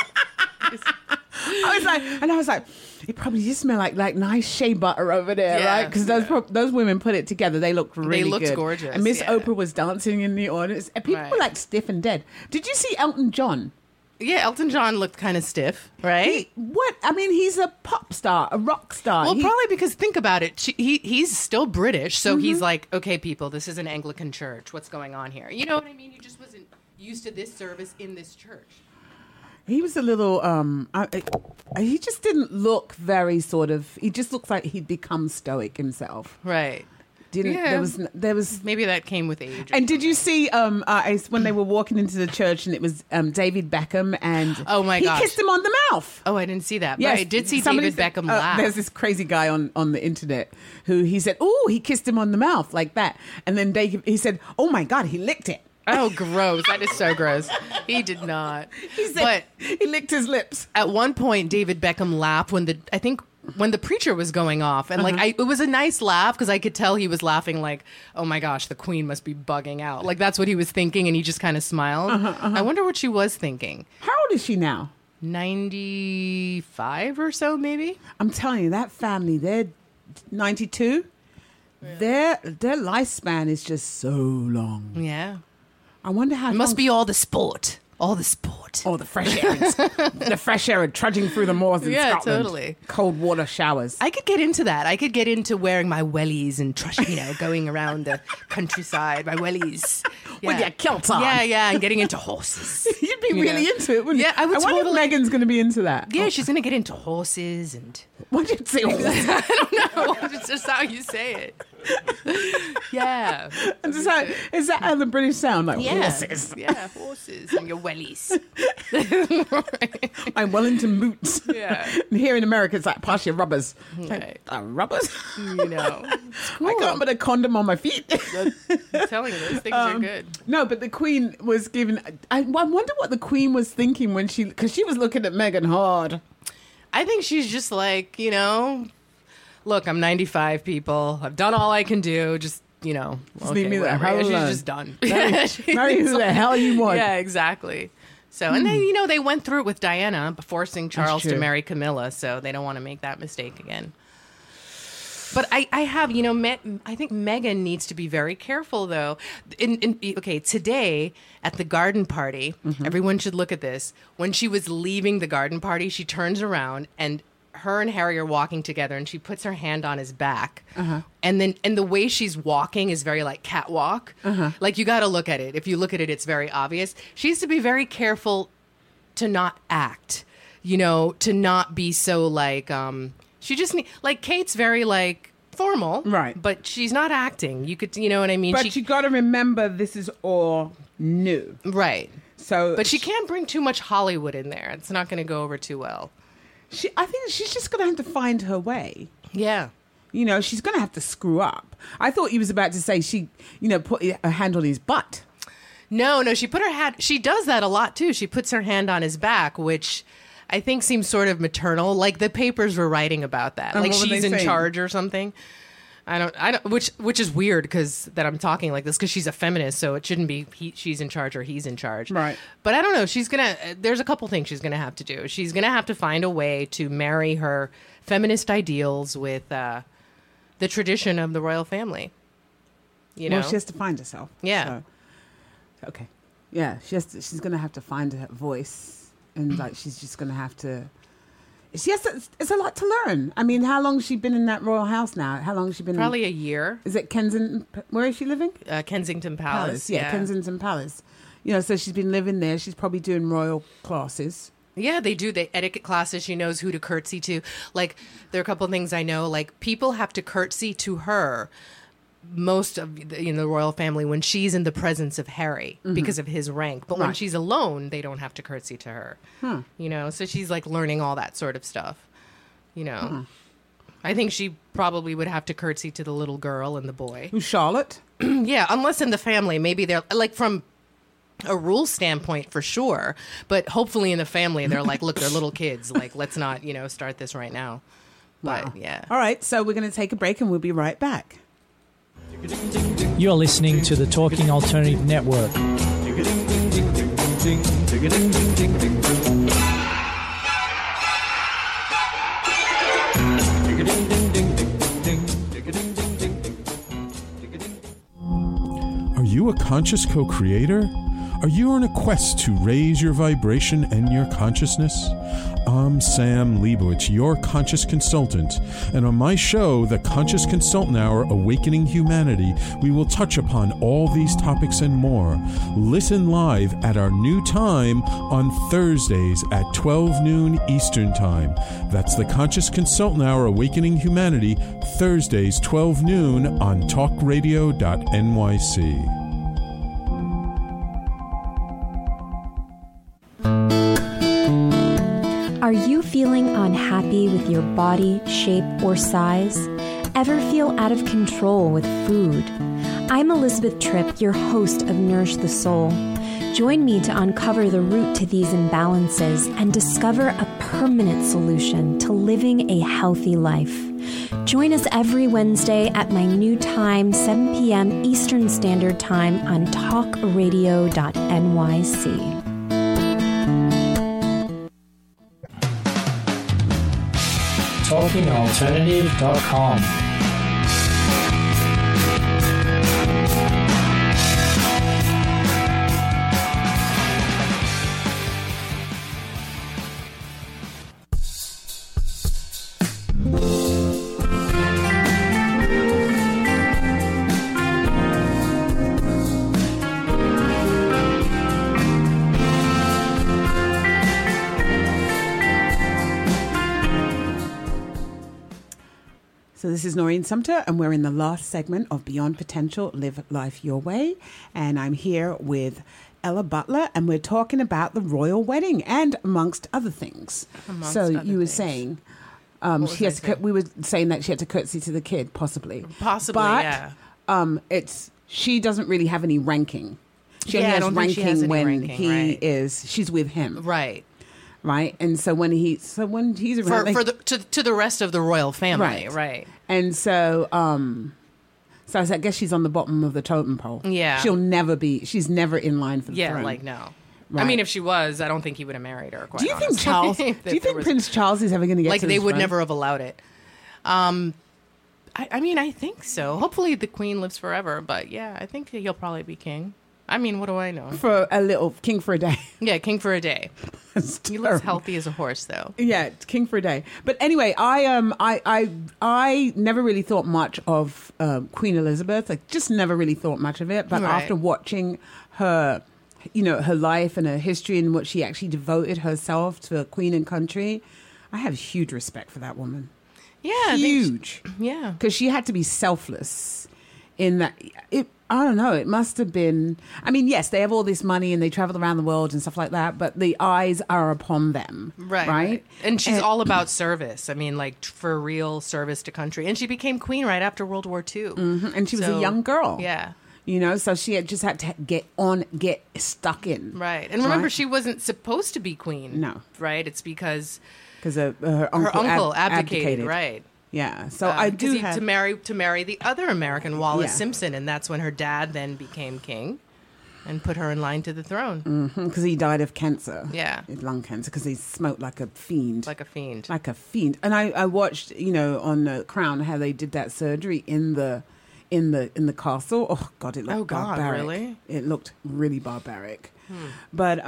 I was like, it probably just smelled like nice shea butter over there, right? Because those women put it together. They looked really good. They looked gorgeous. And Miss Oprah was dancing in the audience. And people were like stiff and dead. Did you see Elton John? Yeah, Elton John looked kind of stiff, right? He's a pop star, a rock star. Well, probably because think about it. He's still British, so he's like, okay, people, this is an Anglican church. What's going on here? You know what I mean? He just wasn't used to this service in this church. He was a little, he just didn't look very sort of, he just looked like he'd become stoic himself. Right. There was maybe that came with age. And did you see when they were walking into the church and it was David Beckham and oh my gosh, he kissed him on the mouth. Oh, I didn't see that. Yes, but I did see David Beckham laugh. There's this crazy guy on the internet who he said, "Oh, he kissed him on the mouth like that," and then he said, "Oh my God, he licked it." Oh, gross. That is so gross. He did not. He said he licked his lips. At one point, David Beckham laughed when the preacher was going on and it was a nice laugh because I could tell he was laughing like, oh my gosh, the queen must be bugging out. Like that's what he was thinking and he just kind of smiled. I wonder what she was thinking. How old is she now? 95 or so maybe. I'm telling you, that family, they're 92. Yeah. Their lifespan is just so long. Yeah. I wonder how it must be all the sport. All the sport. Oh, the fresh air. The fresh air trudging through the moors in Scotland. Totally. Cold water showers. I could get into that. I could get into wearing my wellies and, going around the countryside, my wellies. Yeah. With your kilt on. Yeah, and getting into horses. You'd be really into it, wouldn't you? Yeah, I would wonder totally. if Megan's going to be into that. Yeah, she's going to get into horses and... Why did you say horses? I don't know. It's just how you say it. Yeah. Is that how the British sound? Like horses? Yeah, horses and your wellies. My Wellington boots. Yeah. And here in America, it's like, pass your rubbers. Right. Rubbers? It's cool. I can't put a condom on my feet. I'm telling you, those things are good. No, but the Queen was given... I wonder what the Queen was thinking when because she was looking at Meghan hard. I think she's just like, look, I'm 95, people. I've done all I can do. Just, leave me the whatever. hell She's alone. just done. Marry who the hell you want. Yeah, exactly. So, and then, they went through it with Diana, forcing Charles to marry Camilla, so they don't want to make that mistake again. But I think Meghan needs to be very careful, though. Today at the garden party, everyone should look at this. When she was leaving the garden party, she turns around and her and Harry are walking together, and she puts her hand on his back. And the way she's walking is very like catwalk. Like, you got to look at it. If you look at it, it's very obvious. She needs to be very careful to not act, to not be so like... She just Kate's very formal, right? But she's not acting. You could, you know what I mean. But you got to remember, this is all new, right? So, but she can't bring too much Hollywood in there. It's not going to go over too well. I think she's just going to have to find her way. Yeah. She's going to have to screw up. I thought you was about to say she, put her hand on his butt. No, she put her hand. She does that a lot too. She puts her hand on his back, which I think seems sort of maternal. Like, the papers were writing about that. Like, she's in charge or something. I don't. Which is weird because I'm talking like this because she's a feminist, so it shouldn't be she's in charge or he's in charge. Right. But I don't know. There's a couple things she's gonna have to do. She's gonna have to find a way to marry her feminist ideals with the tradition of the royal family. Well, she has to find herself. Yeah. So, okay. Yeah. She's gonna have to find her voice. And she's just going to have to... It's a lot to learn. I mean, how long has she been in that royal house now? How long has she been Probably a year. Is it Kensington? Where is she living? Kensington Palace. Yeah, Kensington Palace. So she's been living there. She's probably doing royal classes. Yeah, they do. The etiquette classes. She knows who to curtsy to. There are a couple of things I know. People have to curtsy to her, most of the royal family, when she's in the presence of Harry because of his rank. But when she's alone, they don't have to curtsy to her. So she's learning all that sort of stuff. I think she probably would have to curtsy to the little girl and the boy. Who's Charlotte? Yeah, unless in the family, maybe they're from a rule standpoint for sure. But hopefully in the family, they're look, they're little kids. Let's not, start this right now. But yeah. All right. So we're going to take a break and we'll be right back. You're listening to the Talking Alternative Network. Are you a conscious co-creator? Are you on a quest to raise your vibration and your consciousness? I'm Sam Leibowitz, your conscious consultant, and on my show, The Conscious Consultant Hour, Awakening Humanity, we will touch upon all these topics and more. Listen live at our new time on Thursdays at 12 noon Eastern Time. That's The Conscious Consultant Hour, Awakening Humanity, Thursdays 12 noon on talkradio.nyc. Are you feeling unhappy with your body, shape, or size? Ever feel out of control with food? I'm Elizabeth Tripp, your host of Nourish the Soul. Join me to uncover the root to these imbalances and discover a permanent solution to living a healthy life. Join us every Wednesday at my new time, 7 p.m. Eastern Standard Time on talkradio.nyc. TalkingAlternative.com. So this is Noreen Sumter, and we're in the last segment of Beyond Potential, Live Life Your Way. And I'm here with Ella Butler, and we're talking about the royal wedding and amongst other things. You were saying she has to. We were saying that she had to curtsy to the kid, possibly. Yeah. She doesn't really have any ranking. She only has ranking when she's with him. Right. Right, and so when he's around, to the rest of the royal family, right? And so, so I guess she's on the bottom of the totem pole. Yeah, she's never in line for the throne. Yeah, like no. Right. I mean, if she was, I don't think he would have married her. Quite do you honestly. think Charles? Do you think Prince Charles is ever going to get to they would throne? never have allowed it? I mean, I think so. Hopefully, the queen lives forever. But yeah, I think he'll probably be king. I mean, what do I know? For a little king for a day. Yeah, king for a day. He looks healthy as a horse, though. Yeah, king for a day. But anyway, I never really thought much of Queen Elizabeth. I just never really thought much of it. But after watching her, her life and her history and what she actually devoted herself to Queen and country, I have huge respect for that woman. Yeah, huge. Yeah, because she had to be selfless in that. I don't know. It must have been. I mean, yes, they have all this money and they travel around the world and stuff like that, but the eyes are upon them. Right. And she's all about service. I mean, like for real service to country. And she became queen right after World War II. Mm-hmm. And she was a young girl. Yeah. So she had to get stuck in. Right. And remember, she wasn't supposed to be queen. No. Right. It's because her uncle abdicated. Right. Yeah, so I do have to marry the other American, Wallace Simpson, and that's when her dad then became king, and put her in line to the throne. Because he died of cancer. Yeah, lung cancer, because he smoked like a fiend. Like a fiend. And I watched, on the Crown how they did that surgery in the castle. Oh God, it looked barbaric. Really? It looked really barbaric. But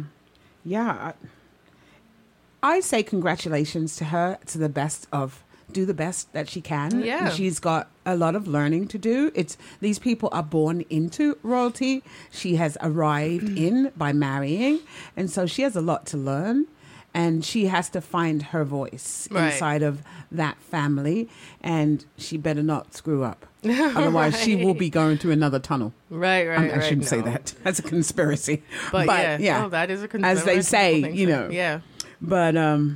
I say congratulations to her. Do the best that she can. Yeah. She's got a lot of learning to do. These people are born into royalty. She has arrived in by marrying. And so she has a lot to learn. And she has to find her voice inside of that family. And she better not screw up. Otherwise, she will be going through another tunnel. Right. I shouldn't say that. That's a conspiracy. But yeah. Oh, that is a conspiracy. As they say, Yeah. But,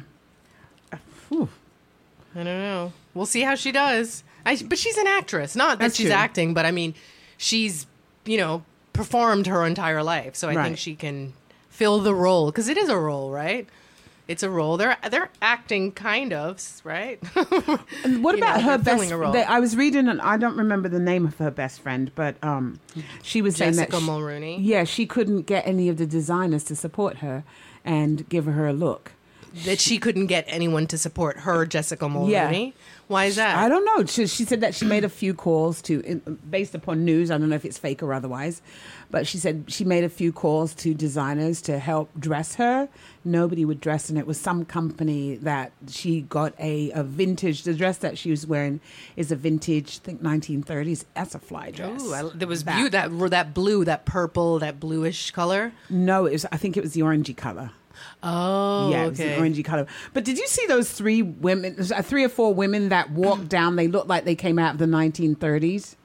I don't know. We'll see how she does. But she's an actress. Not that she's acting, but I mean, she's, performed her entire life. So I think she can fill the role. Because it is a role, right? It's a role. They're acting kind of, right? And what about her best friend? I was reading, and I don't remember the name of her best friend, but she was saying that Jessica Mulroney. Yeah, she couldn't get any of the designers to support her and give her a look. That she couldn't get anyone to support her, Jessica Mulroney? Yeah. Why is that? I don't know. She said that she made a few calls based upon news. I don't know if it's fake or otherwise. But she said she made a few calls to designers to help dress her. Nobody would dress, and it was some company that she got a vintage. The dress that she was wearing is a vintage, I think 1930s. That's a fly dress. Ooh, there was that blue, that purple, that bluish color. No, I think it was the orangey color. Oh, yeah, it's an orangey color. But did you see those three or four women that walked down? They looked like they came out of the 1930s.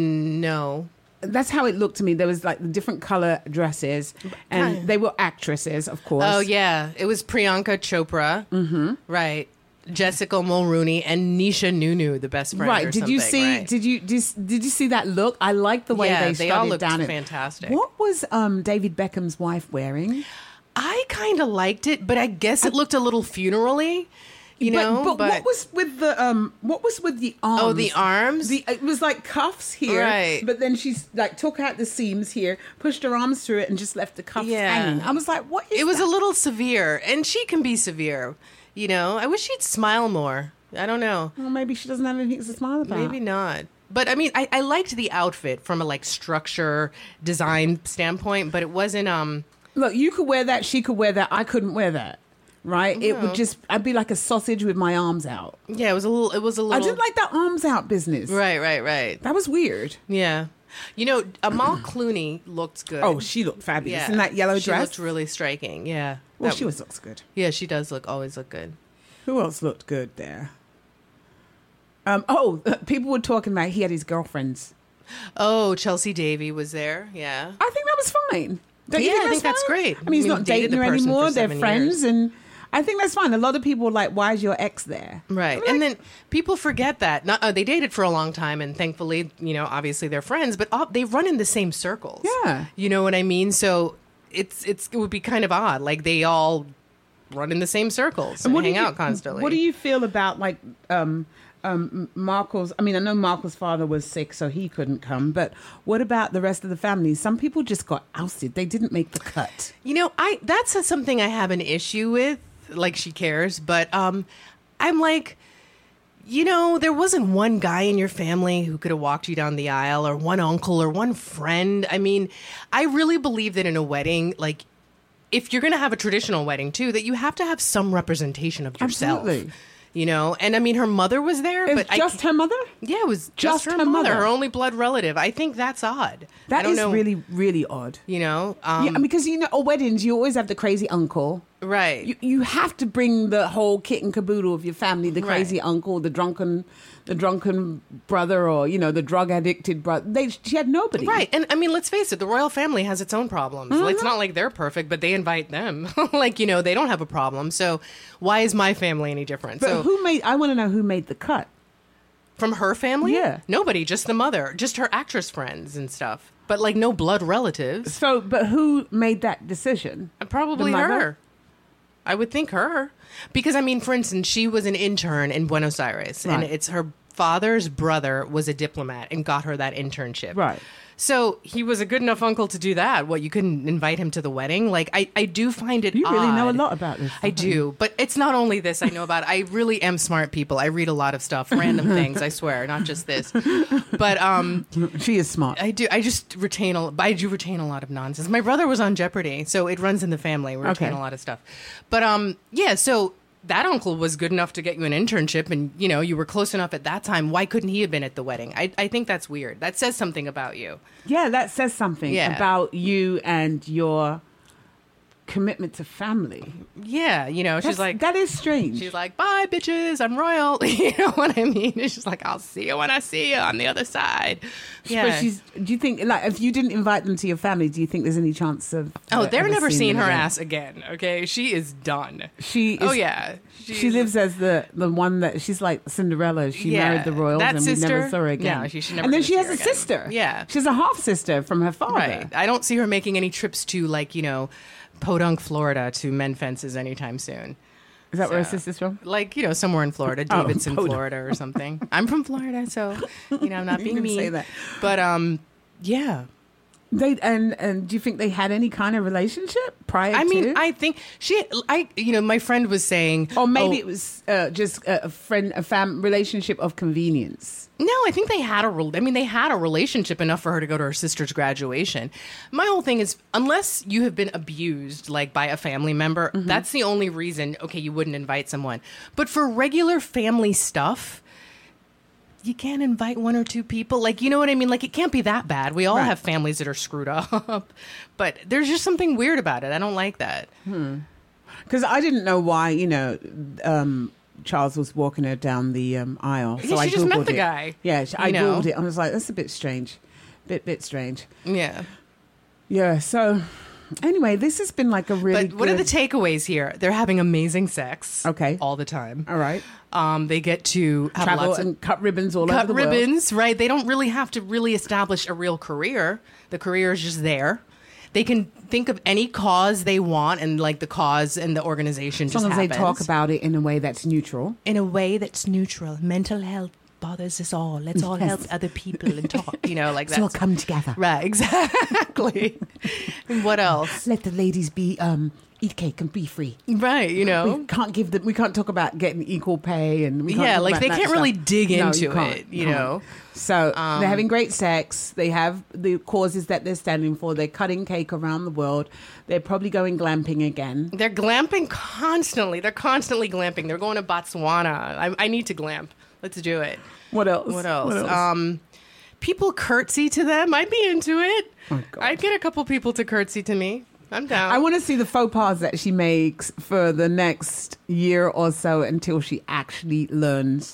No. That's how it looked to me. There was like different color dresses, and they were actresses, of course. Oh yeah, it was Priyanka Chopra, right? Jessica Mulroney and Nisha Nunu, the best friend. Right? Did you see? Right? Did you see that look? I like the way they all looked down fantastic. What was David Beckham's wife wearing? I kind of liked it, but I guess it looked a little funerally. But what was with the arms? Oh, the arms. It was like cuffs here, right? But then she's like took out the seams here, pushed her arms through it, and just left the cuffs hanging. I was like, what is it? Was that? a little severe, and she can be severe. I wish she'd smile more. I don't know. Well, maybe she doesn't have anything to smile about. Maybe not. But I mean, I liked the outfit from a structure design standpoint, but it wasn't. Look, you could wear that. She could wear that. I couldn't wear that. Right? No. It would just. I'd be like a sausage with my arms out. Yeah, it was a little. I didn't like that arms out business. Right. That was weird. Yeah. Amal Clooney looked good. Oh, she looked fabulous in that yellow dress. She looked really striking. Yeah. Well, she looks good. Yeah, she does always look good. Who else looked good there? People were talking about he had his girlfriends. Oh, Chelsea Davy was there. Yeah. I think that was fine. Don't you I think that's great. I mean, he's not dating her anymore. They're friends, and I think that's fine. A lot of people are like, "Why is your ex there?" Right, and then people forget that they dated for a long time, and thankfully, obviously they're friends, but they run in the same circles. Yeah, you know what I mean. So it would be kind of odd, like they all run in the same circles and hang out constantly. What do you feel about like? Markle's, I mean, I know Markle's father was sick, so he couldn't come, but what about the rest of the family? Some people just got ousted. They didn't make the cut. That's something I have an issue with, like she cares, but I'm like, there wasn't one guy in your family who could have walked you down the aisle, or one uncle or one friend. I mean, I really believe that in a wedding, like, if you're going to have a traditional wedding too, that you have to have some representation of yourself. Absolutely. And I mean, her mother was there, but just her mother? Yeah, it was just her mother, her only blood relative. I think that's odd. That is really, really odd. Because at weddings you always have the crazy uncle, right? You have to bring the whole kit and caboodle of your family: the crazy uncle, the drunken brother, or the drug addicted brother. She had nobody, right? And I mean, let's face it: the royal family has its own problems. Mm-hmm. It's not like they're perfect, but they invite them. They don't have a problem. So why is my family any different? But I want to know who made the cut from her family. Yeah, nobody, just the mother, just her actress friends and stuff. But like no blood relatives. So, but who made that decision? Probably her. I would think her. Because, I mean, for instance, she was an intern in Buenos Aires. Right. And it's her father's brother was a diplomat and got her that internship. Right. So he was a good enough uncle to do that. What, you couldn't invite him to the wedding? Like, I do find it You odd. really know a lot about this. I do. But it's not only this I know about. I really am smart people. I read a lot of stuff, random things, I swear, not just this. But she is smart. I do. I do retain a lot of nonsense. My brother was on Jeopardy, so it runs in the family. We retain a lot of stuff. But so that uncle was good enough to get you an internship, and you were close enough at that time. Why couldn't he have been at the wedding? I think that's weird. That says something about you. Yeah, that says something about you and your commitment to family. Yeah, she's like, that is strange. She's like, bye, bitches, I'm royal. You know what I mean? And she's like, I'll see you when I see you on the other side. Yeah. But do you think, like, if you didn't invite them to your family, do you think there's any chance of? They're never seeing her ass again. Okay, she is done. She lives as the one that she's like Cinderella. She married the royals, and we never saw her again. Yeah, she should never. And then she has a sister. Yeah, she's a half sister from her father. Right. I don't see her making any trips to Podunk, Florida, to men fences anytime soon. Is that where her sister's from? Like, somewhere in Florida, Davidson, Florida or something. I'm from Florida, so, I'm not being mean. Say that. But, yeah. They and do you think they had any kind of relationship prior to? I mean, I think my friend was saying... Or maybe it was just a relationship of convenience. No, I think they had a relationship enough for her to go to her sister's graduation. My whole thing is, unless you have been abused, like, by a family member, that's the only reason, you wouldn't invite someone. But for regular family stuff... You can't invite one or two people. Like, you know what I mean? Like, it can't be that bad. We all have families that are screwed up. But there's just something weird about it. I don't like that. Because I didn't know why, Charles was walking her down the aisle. So she just met the guy. Yeah, I Googled it. I was like, that's a bit strange. Bit strange. Yeah. Yeah, so... Anyway, this has been like a really But what are the takeaways here? They're having amazing sex. Okay. All the time. All right. They get to have travel lots and cut ribbons all over the world. Cut ribbons, right? They don't really have to really establish a real career. The career is just there. They can think of any cause they want, and like the cause and the organization just happens. As long as they talk about it in a way that's neutral. In a way that's neutral. Mental health bothers us all. Let's all help other people and talk, like that. Let's all come together. Right, exactly. And what else? Let the ladies be eat cake and be free. Right, we can't talk about getting equal pay, and we can't they can't really dig into it, So they're having great sex. They have the causes that they're standing for. They're cutting cake around the world. They're probably going glamping again. They're glamping constantly. They're constantly glamping. They're going to Botswana. I need to glamp. Let's do it. What else? People curtsy to them. I'd be into it. Oh, God. I'd get a couple people to curtsy to me. I'm down. I want to see the faux pas that she makes for the next year or so until she actually learns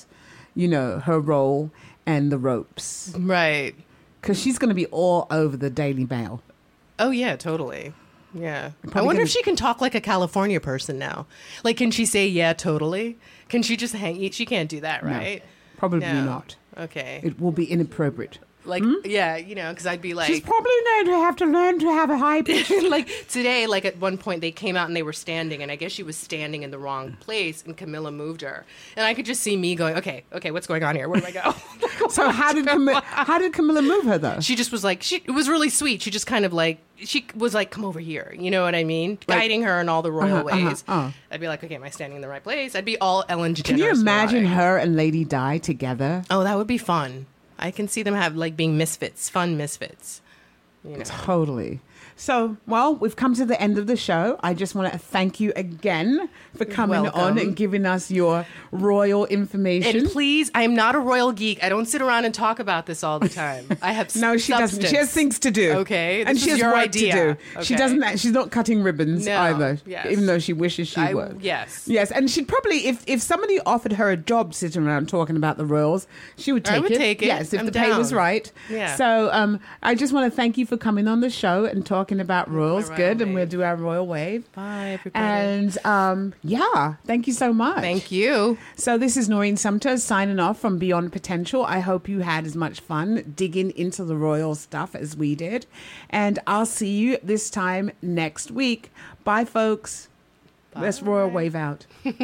her role and the ropes. Right. Because she's going to be all over the Daily Mail. Oh, yeah, totally. Yeah. I wonder if she can talk like a California person now. Like, can she say, yeah, totally? Can she just hang? She can't do that, right? No, probably not. Okay. It will be inappropriate. Like, yeah, because I'd be like... She's probably going to have to learn to have a high pitch. Like, today, like, at one point, they came out and they were standing, and I guess she was standing in the wrong place, and Camilla moved her. And I could just see me going, okay, what's going on here? Where do I go? So how did Camilla move her, though? She just was like... it was really sweet. She just kind of like... She was like, come over here. You know what I mean? Like, guiding her in all the royal ways. I'd be like, okay, am I standing in the right place? I'd be all Ellen DeGeneres. Can you imagine her and Lady Di together? Oh, that would be fun. I can see them have being misfits, fun misfits. Totally. So, well, we've come to the end of the show. I just want to thank you again for coming on and giving us your royal information. And please, I am not a royal geek. I don't sit around and talk about this all the time. I have No, she doesn't. She has things to do. Okay. And she has your work idea. to do. Okay. She doesn't. She's not cutting ribbons either. Yes. Even though she wishes she would. Yes. Yes. And she'd probably, if somebody offered her a job sitting around talking about the royals, she would take it. I would take it. Yes, if I'm the pay was down. right. Yeah. So I just want to thank you for coming on the show and talking about royals. Good. And we'll do our royal wave. Bye, everybody. And thank you so much. Thank you. So this is Noreen Sumter signing off from Beyond Potential. I hope you had as much fun digging into the royal stuff as we did. And I'll see you this time next week. Bye, folks. Bye. Let's royal wave out.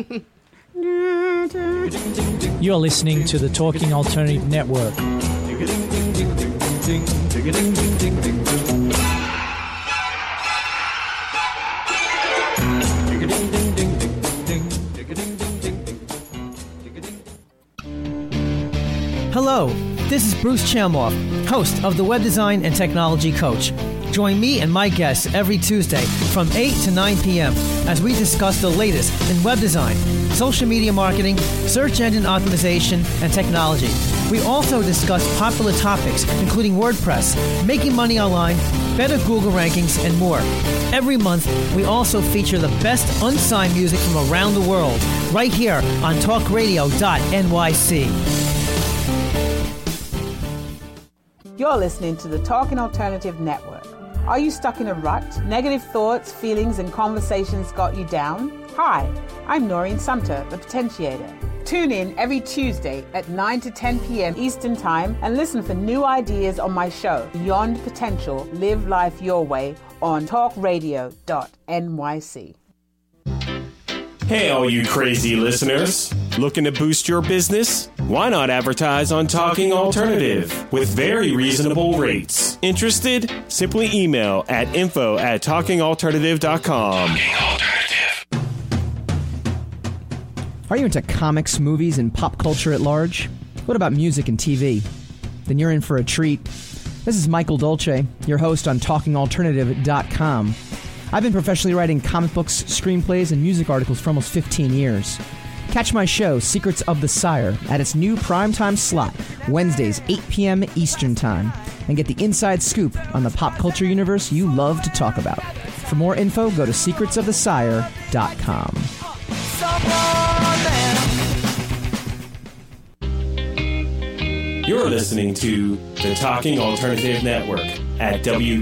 You're listening to the Talking Alternative Network. Hello, this is Bruce Chamoff, host of the Web Design and Technology Coach. Join me and my guests every Tuesday from 8 to 9 p.m. as we discuss the latest in web design, social media marketing, search engine optimization, and technology. We also discuss popular topics, including WordPress, making money online, better Google rankings, and more. Every month, we also feature the best unsigned music from around the world, right here on talkradio.nyc. You're listening to the Talking Alternative Network. Are you stuck in a rut? Negative thoughts, feelings, and conversations got you down? Hi, I'm Noreen Sumter, the Potentiator. Tune in every Tuesday at 9 to 10 p.m. Eastern Time and listen for new ideas on my show, Beyond Potential, Live Life Your Way, on talkradio.nyc. Hey, all you crazy listeners. Looking to boost your business? Why not advertise on Talking Alternative with very reasonable rates? Interested? Simply email at info@talkingalternative.com. Talking Alternative. Are you into comics, movies, and pop culture at large? What about music and TV? Then you're in for a treat. This is Michael Dolce, your host on talkingalternative.com. I've been professionally writing comic books, screenplays, and music articles for almost 15 years. Catch my show, Secrets of the Sire, at its new primetime slot, Wednesdays, 8 p.m. Eastern Time, and get the inside scoop on the pop culture universe you love to talk about. For more info, go to secretsofthesire.com. You're listening to the Talking Alternative Network at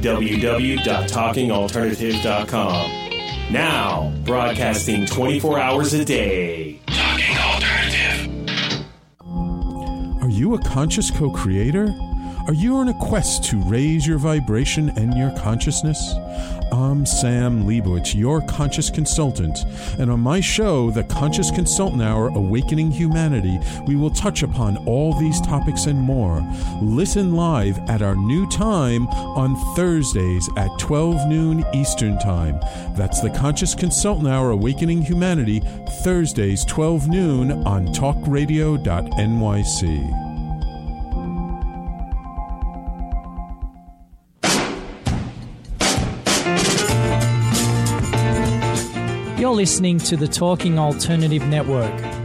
www.talkingalternative.com. Now, broadcasting 24 hours a day. Talking Alternative. Are you a conscious co-creator? Are you on a quest to raise your vibration and your consciousness? I'm Sam Leibowitz, your conscious consultant, and on my show, The Conscious Consultant Hour, Awakening Humanity, we will touch upon all these topics and more. Listen live at our new time on Thursdays at 12 noon Eastern Time. That's The Conscious Consultant Hour, Awakening Humanity, Thursdays 12 noon on talkradio.nyc. You're listening to the Talking Alternative Network.